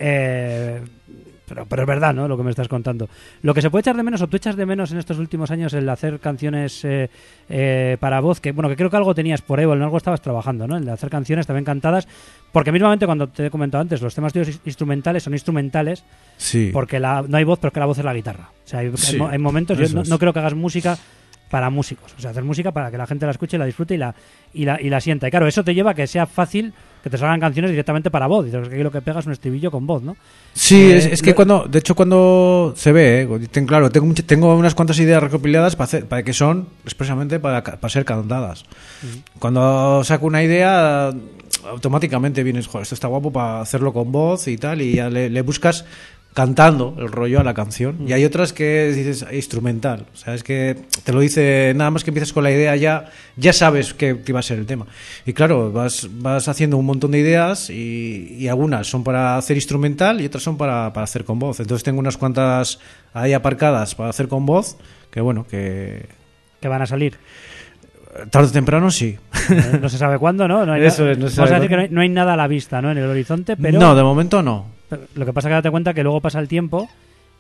Pero es verdad, ¿no? Lo que me estás contando. Lo que se puede echar de menos, o tú echas de menos en estos últimos años, el hacer canciones para voz, que bueno, que creo que algo tenías por ahí, o en algo estabas trabajando, ¿no? El de hacer canciones también cantadas, porque mismamente cuando te he comentado antes, los temas tuyos instrumentales son instrumentales, Sí. porque no hay voz, pero que la voz es la guitarra. O sea, Sí, hay momentos, eso yo es. no creo que hagas música para músicos, o sea, hacer música para que la gente la escuche, la disfrute y la sienta. Y claro, eso te lleva a que sea fácil que te salgan canciones directamente para voz. Dices que aquí lo que pega es un estribillo con voz, ¿no? Sí, es que de hecho cuando se ve, claro, tengo unas cuantas ideas recopiladas para que son expresamente para ser cantadas. Cuando saco una idea, automáticamente vienes, joder, esto está guapo para hacerlo con voz y tal, y ya le buscas cantando el rollo a la canción. Y hay otras que dices instrumental, o sea, es que te lo dice, nada más que empiezas con la idea ya sabes que va a ser el tema. Y claro, vas haciendo un montón de ideas y algunas son para hacer instrumental y otras son para hacer con voz. Entonces tengo unas cuantas ahí aparcadas para hacer con voz, que bueno, que Que van a salir. tarde o temprano sí. No se sabe cuándo, ¿no? Eso es, no se vamos sabe a decir que cuándo. no hay nada a la vista, ¿no? En el horizonte, pero No, de momento no. lo que pasa es que date cuenta que luego pasa el tiempo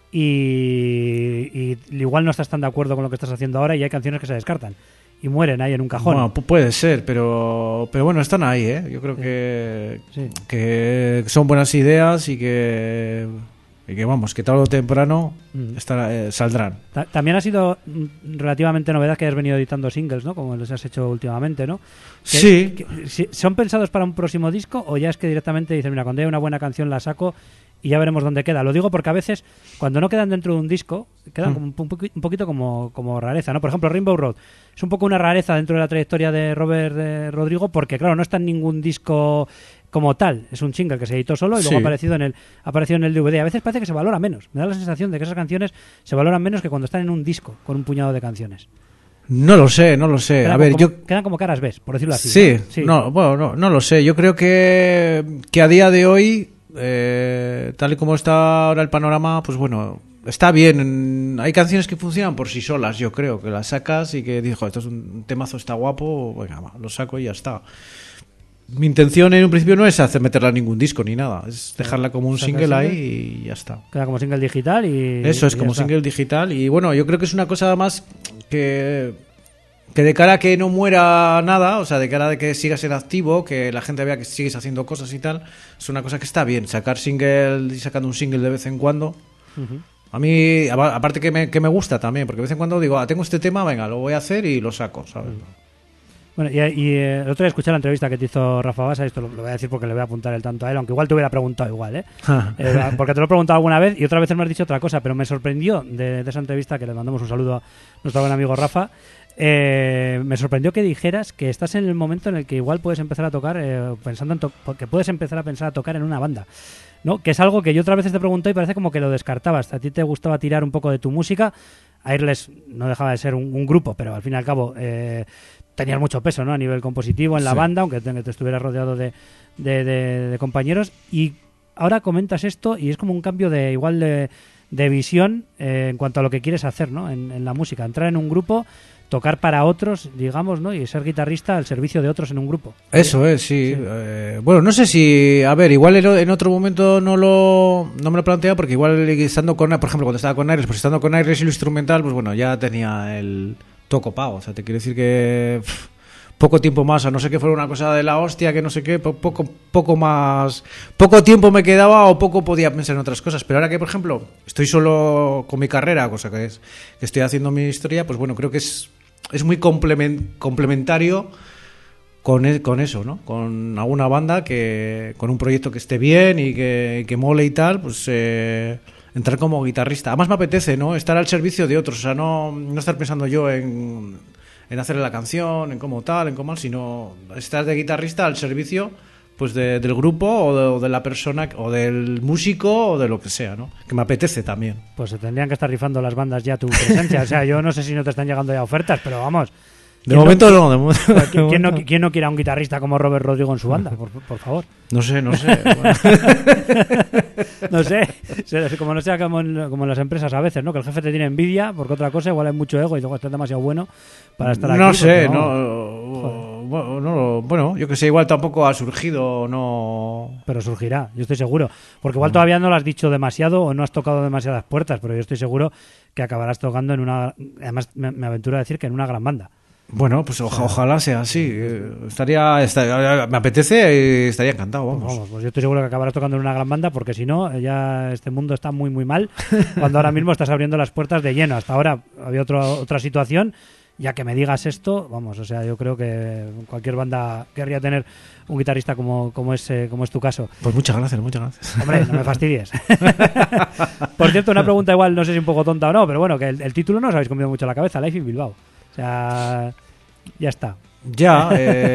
y igual no estás tan de acuerdo con lo que estás haciendo ahora y hay canciones que se descartan y mueren ahí en un cajón. Bueno, puede ser, pero bueno, están ahí, ¿eh? Yo creo Sí. que son buenas ideas y que vamos, que tarde o temprano saldrán. También ha sido relativamente novedad que hayas venido editando singles, ¿no? Como les has hecho últimamente, ¿no? Sí. ¿Son pensados para un próximo disco o ya es que directamente dices, mira, cuando haya una buena canción la saco y ya veremos dónde queda? Lo digo porque a veces, cuando no quedan dentro de un disco, quedan como un poquito como rareza, ¿no? Por ejemplo, Rainbow Road es un poco una rareza dentro de la trayectoria de Robert Rodrigo porque, claro, no está en ningún disco como tal. Es un single que se editó solo y luego Sí. ha aparecido en el DVD. A veces parece que se valora menos. Me da la sensación de que esas canciones se valoran menos que cuando están en un disco con un puñado de canciones. No lo sé. Quedan A ver, quedan como caras B, por decirlo así. Sí, ¿no? no lo sé. Yo creo que a día de hoy, tal y como está ahora el panorama, pues bueno, está bien. Hay canciones que funcionan por sí solas, yo creo, que las sacas y que dices, esto es un temazo, está guapo, venga, lo saco y ya está. Mi intención en un principio no es meterla en ningún disco ni nada, es dejarla como un Sacar single single. ahí y ya está. Queda como single digital y... Eso es y como ya está. single digital y bueno, yo creo que es una cosa más que de cara a que no muera nada, o sea, de cara a que sigas en activo, que la gente vea que sigues haciendo cosas y tal, es una cosa que está bien, sacar single y sacando un single de vez en cuando. Ujú. A mí, aparte que me gusta también, porque de vez en cuando digo, tengo este tema, venga, lo voy a hacer y lo saco, ¿sabes? Bueno, el otro día escuché la entrevista que te hizo Rafa Basa, esto lo voy a decir porque le voy a apuntar el tanto a él, aunque igual te hubiera preguntado igual, ¿eh? Porque te lo he preguntado alguna vez y otra vez me has dicho otra cosa, pero me sorprendió de esa entrevista, que le mandamos un saludo a nuestro buen amigo Rafa. Me sorprendió que dijeras que estás en el momento en el que igual puedes empezar a tocar, pensando en que puedes empezar a pensar a tocar en una banda, ¿no? Que es algo que yo otras veces te pregunté y parece como que lo descartabas. A ti te gustaba tirar un poco de tu música. Airless no dejaba de ser un grupo, pero al fin y al cabo tenías mucho peso, ¿no? A nivel compositivo en la banda, aunque te estuvieras rodeado de compañeros. Y ahora comentas esto y es como un cambio de visión en cuanto a lo que quieres hacer, ¿no? En la música, entrar en un grupo, tocar para otros, digamos, ¿no? Y ser guitarrista al servicio de otros en un grupo. Eso es, sí. Bueno, no sé si... A ver, igual en otro momento no me lo planteaba, porque igual estando con... Por ejemplo, cuando estaba con Aires, pues estando con Aires y lo instrumental, pues bueno, ya tenía el toco pago. O sea, te quiero decir que... poco tiempo más, a no ser que fuera una cosa de la hostia, que no sé qué, poco más... Poco tiempo me quedaba o poco podía pensar en otras cosas. Pero ahora que, por ejemplo, estoy solo con mi carrera, cosa que estoy haciendo mi historia, pues bueno, creo que es muy complementario con eso, ¿no? Con alguna banda con un proyecto que esté bien y que mole y tal, pues entrar como guitarrista. Además me apetece, ¿no? Estar al servicio de otros, o sea, no estar pensando yo en hacerle la canción, en cómo tal, en cómo mal, sino estar de guitarrista al servicio pues del grupo o de la persona o del músico o de lo que sea, ¿no? Que me apetece también. Pues se tendrían que estar rifando las bandas ya tu presencia. O sea, yo no sé si no te están llegando ya ofertas, pero vamos. De momento no. ¿Quién no quiere a un guitarrista como Robert Rodrigo en su banda? Por favor. No sé. Bueno. No sé. Como no sea como en las empresas a veces, ¿no? Que el jefe te tiene envidia, porque otra cosa igual hay mucho ego y luego estás demasiado bueno para estar aquí. No sé, Bueno, yo que sé, igual tampoco ha surgido, no... Pero surgirá, yo estoy seguro. Porque igual todavía no lo has dicho demasiado o no has tocado demasiadas puertas, pero yo estoy seguro que acabarás tocando en una... Además, me aventuro a decir que en una gran banda. Bueno, pues ojalá sea así. Me apetece y estaría encantado, vamos. Pues yo estoy seguro que acabarás tocando en una gran banda, porque si no, ya este mundo está muy, muy mal, cuando ahora mismo estás abriendo las puertas de lleno. Hasta ahora había otra situación. Ya que me digas esto, vamos, o sea, yo creo que cualquier banda querría tener un guitarrista como es tu caso. Pues muchas gracias. Hombre, no me fastidies. Por cierto, una pregunta igual, no sé si un poco tonta o no, pero bueno, que el título no os habéis comido mucho la cabeza, Life in Bilbao. O sea, ya está. Ya,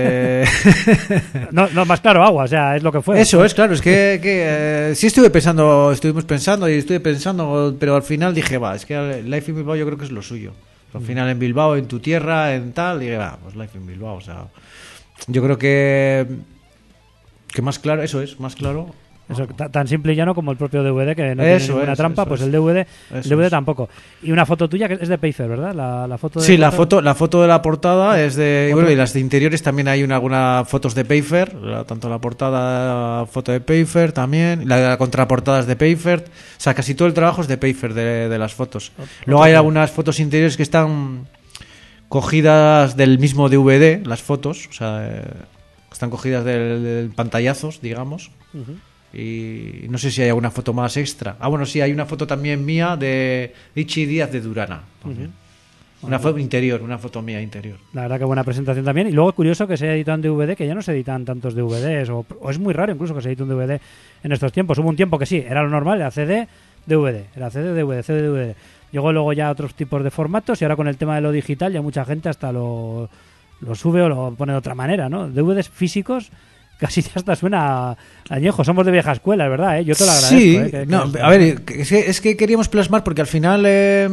no, más claro, agua, o sea, es lo que fue. Eso es, claro, es que sí estuvimos pensando, pero al final dije, es que Life in Bilbao yo creo que es lo suyo. Al final en Bilbao, en tu tierra, en tal, dije, pues Life in Bilbao, o sea, yo creo que más claro, eso es, más claro. Eso, tan simple y llano como el propio DVD, que no tiene ninguna trampa, pues el DVD tampoco. Y una foto tuya que es de Payfair, ¿verdad? La foto de sí, la foto de la portada es de... Bueno, y las de interiores también hay algunas fotos de Payfair, tanto la portada, foto de Payfair también, la contraportada es de Payfair, o sea, casi todo el trabajo es de Payfair de las fotos. Luego hay algunas fotos interiores que están cogidas del mismo DVD, las fotos, o sea, están cogidas del pantallazos, digamos. Uh-huh. Y no sé si hay alguna foto más extra. Bueno, sí, hay una foto también mía de Ichi Díaz de Durana. Uh-huh. Una foto interior, una foto mía interior. La verdad que buena presentación también. Y luego es curioso que se haya editado en DVD, que ya no se editan tantos DVDs, o es muy raro incluso que se edite un DVD en estos tiempos. Hubo un tiempo que sí, era lo normal, era CD, DVD, era CD, DVD, CD, DVD. Llegó luego ya otros tipos de formatos y ahora con el tema de lo digital ya mucha gente hasta lo sube o lo pone de otra manera, ¿no? DVDs físicos casi hasta suena añejo. Somos de vieja escuela, ¿verdad? Yo te lo agradezco. Sí, a ver, es que queríamos plasmar porque al final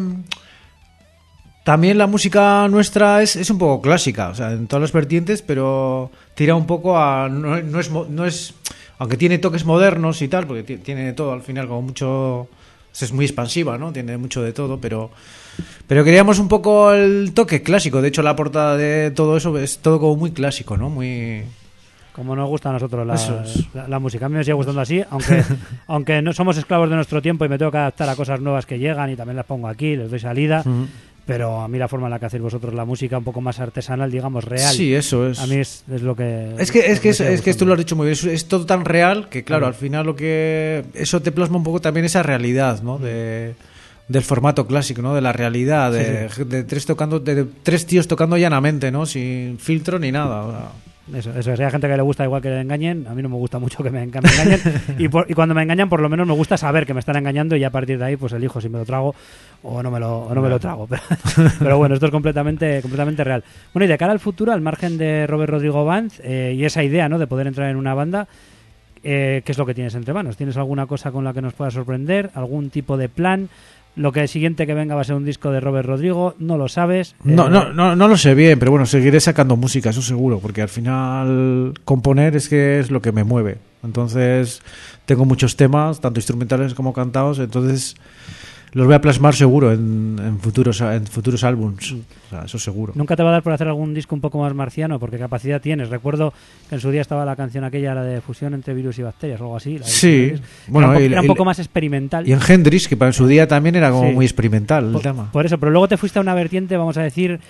también la música nuestra es un poco clásica, o sea, en todas las vertientes, pero tira un poco a... No es aunque tiene toques modernos y tal, porque tiene todo al final como mucho... Es muy expansiva, ¿no? Tiene mucho de todo, pero queríamos un poco el toque clásico. De hecho, la portada de todo eso es todo como muy clásico, ¿no? Muy... Como nos gusta a nosotros la música. A mí me sigue gustando así, aunque no somos esclavos de nuestro tiempo y me tengo que adaptar a cosas nuevas que llegan y también las pongo aquí, les doy salida. Uh-huh. Pero a mí la forma en la que hacéis vosotros la música un poco más artesanal, digamos, real. Sí, eso es. A mí es lo que... Es que tú lo has dicho muy bien. Es todo tan real que, claro, al final eso te plasma un poco también esa realidad, ¿no? De del formato clásico, ¿no? De la realidad, de tres tíos tocando llanamente, ¿no? Sin filtro ni nada. Eso es. Hay gente que le gusta igual que le engañen. A mí no me gusta mucho que me engañen. Y cuando me engañan, por lo menos me gusta saber que me están engañando y a partir de ahí pues elijo si me lo trago o no me lo trago. Pero bueno, esto es completamente real. Bueno, y de cara al futuro, al margen de Robert Rodrigo Band y esa idea, ¿no? De poder entrar en una banda, ¿qué es lo que tienes entre manos? ¿Tienes alguna cosa con la que nos pueda sorprender? ¿Algún tipo de plan? Lo que siguiente que venga va a ser un disco de Robert Rodrigo, no lo sabes. No lo sé bien, pero bueno, seguiré sacando música, eso seguro, porque al final componer es lo que me mueve. Entonces tengo muchos temas, tanto instrumentales como cantados, entonces los voy a plasmar seguro en futuros álbums. O sea, eso seguro. ¿Nunca te va a dar por hacer algún disco un poco más marciano? Porque capacidad tienes. Recuerdo que en su día estaba la canción aquella, la de fusión entre virus y bacterias o algo así. Sí. Bueno, era un poco más experimental. Y en Hendrix, que en su día también era como muy experimental el tema. Por eso, pero luego te fuiste a una vertiente, vamos a decir,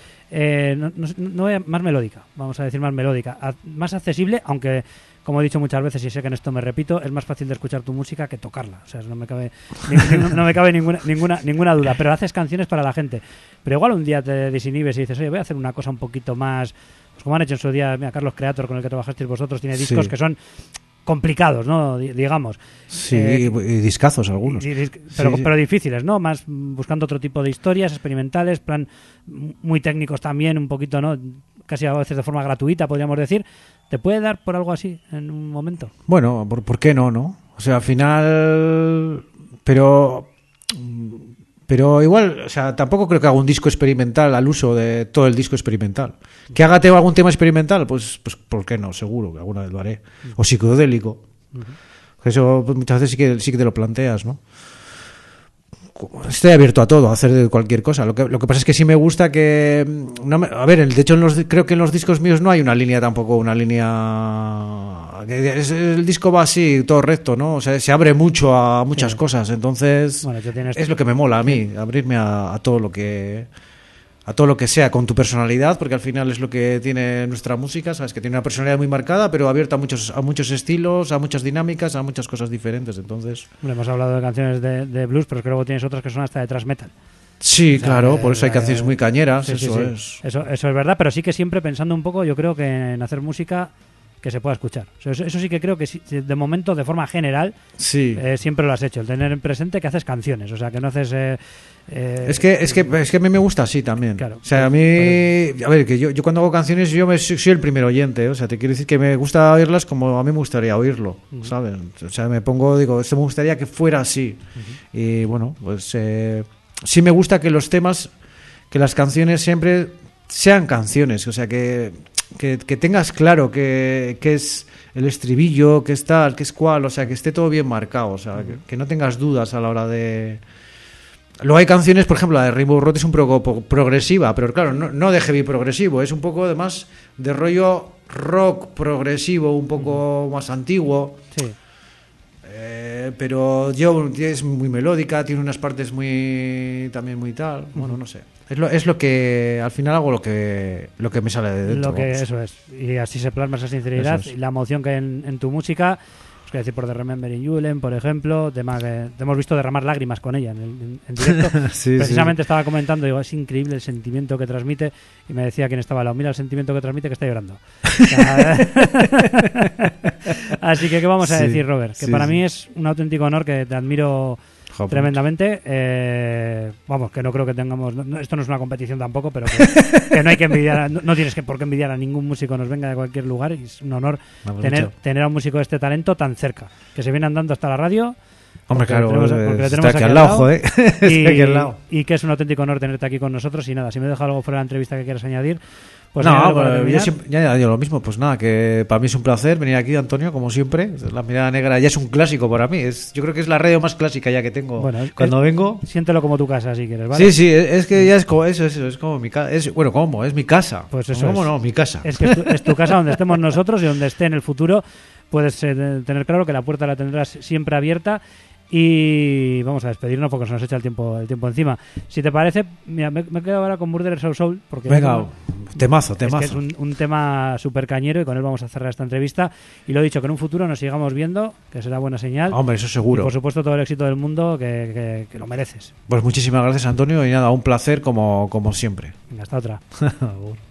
más melódica. Vamos a decir más melódica. Más accesible, aunque... Como he dicho muchas veces y sé que en esto me repito, es más fácil de escuchar tu música que tocarla. O sea, no me cabe ninguna duda. Pero haces canciones para la gente. Pero igual un día te desinhibes y dices, oye, voy a hacer una cosa un poquito más... Pues como han hecho en su día, mira, Carlos Creator, con el que trabajasteis vosotros, tiene discos que son complicados, ¿no? Digamos. Sí, y discazos algunos. Pero difíciles, ¿no? Más buscando otro tipo de historias experimentales, plan muy técnicos también, un poquito, ¿no? Casi a veces de forma gratuita, podríamos decir. ¿Te puede dar por algo así en un momento? Bueno, ¿por qué no? O sea, al final... Pero igual, o sea, tampoco creo que haga un disco experimental al uso de todo el disco experimental. ¿Que haga algún tema experimental? Pues ¿por qué no? Seguro que alguna vez lo haré. O psicodélico. Eso pues, muchas veces sí que te lo planteas, ¿no? Estoy abierto a todo, a hacer cualquier cosa. Lo que pasa es que sí me gusta que... de hecho creo que en los discos míos no hay una línea tampoco, el disco va así, todo recto, ¿no? O sea, se abre mucho a muchas cosas, entonces es lo que me mola a mí, abrirme a todo lo que sea con tu personalidad, porque al final es lo que tiene nuestra música, sabes, que tiene una personalidad muy marcada, pero abierta a muchos estilos, a muchas dinámicas, a muchas cosas diferentes. Entonces, hemos hablado de canciones de blues, pero que luego tienes otras que son hasta de thrash metal. Sí, claro, por eso hay canciones muy cañeras, Eso es verdad, pero sí que siempre pensando un poco, yo creo que en hacer música que se pueda escuchar. Eso sí que creo que de momento, de forma general, siempre lo has hecho, el tener en presente que haces canciones, o sea, que no haces... Es que a mí me gusta así también. Claro, o sea, a mí... A ver, que yo cuando hago canciones soy el primer oyente, o sea, te quiero decir que me gusta oírlas como a mí me gustaría oírlo, ¿sabes? O sea, digo, esto me gustaría que fuera así. Y bueno, pues sí me gusta que los temas, que las canciones siempre sean canciones, o sea, que tengas claro que es el estribillo, que es tal, que es cual, o sea, que esté todo bien marcado, o sea, que no tengas dudas a la hora de... Luego hay canciones, por ejemplo, la de Rainbow Road es un poco progresiva, pero claro, no de heavy progresivo, es un poco además de rollo rock progresivo, un poco más antiguo. Sí. Pero es muy melódica, tiene unas partes también muy tal, bueno, no sé. Es lo que al final hago lo que me sale de dentro. Eso es. Y así se plasma esa sinceridad y la emoción que hay en tu música. Os quiero decir por The Remembering Julen, por ejemplo, te hemos visto derramar lágrimas con ella en directo. Precisamente estaba comentando, digo, es increíble el sentimiento que transmite, y me decía quien estaba al lado, mira el sentimiento que transmite, que está llorando. Así que, ¿qué vamos a decir, Robert? Que para mí es un auténtico honor, que te admiro tremendamente. Vamos, que no creo que tengamos... esto no es una competición tampoco, pero que no hay que envidiar... No tienes por qué envidiar a ningún músico, nos venga de cualquier lugar, y es un honor tener a un músico de este talento tan cerca, que se viene andando hasta la radio. Hombre, claro, está aquí al lado, joder. Y que es un auténtico honor tenerte aquí con nosotros. Y nada, si me deja algo fuera de la entrevista que quieras añadir... Pues no, yo ya digo lo mismo, pues nada, que para mí es un placer venir aquí, Antonio, como siempre. La Mirada Negra ya es un clásico para mí, yo creo que es la radio más clásica ya que tengo. Bueno, cuando vengo... Siéntelo como tu casa, si quieres, ¿vale? Sí, es que ya es como eso, es como mi casa. Es mi casa. Pues eso ¿Cómo no? Mi casa. Es que es tu casa donde estemos nosotros, y donde esté en el futuro puedes tener claro que la puerta la tendrás siempre abierta. Y vamos a despedirnos porque se nos echa el tiempo encima. Si te parece, mira, me he quedado ahora con Murder Soul Soul porque Venga, temazo. es que es un tema súper cañero y con él vamos a cerrar esta entrevista. Y lo he dicho, que en un futuro nos sigamos viendo, que será buena señal. Hombre, eso Y seguro. por supuesto todo el éxito del mundo, que lo mereces. Pues muchísimas gracias, Antonio, y nada, un placer como siempre. Venga, hasta otra.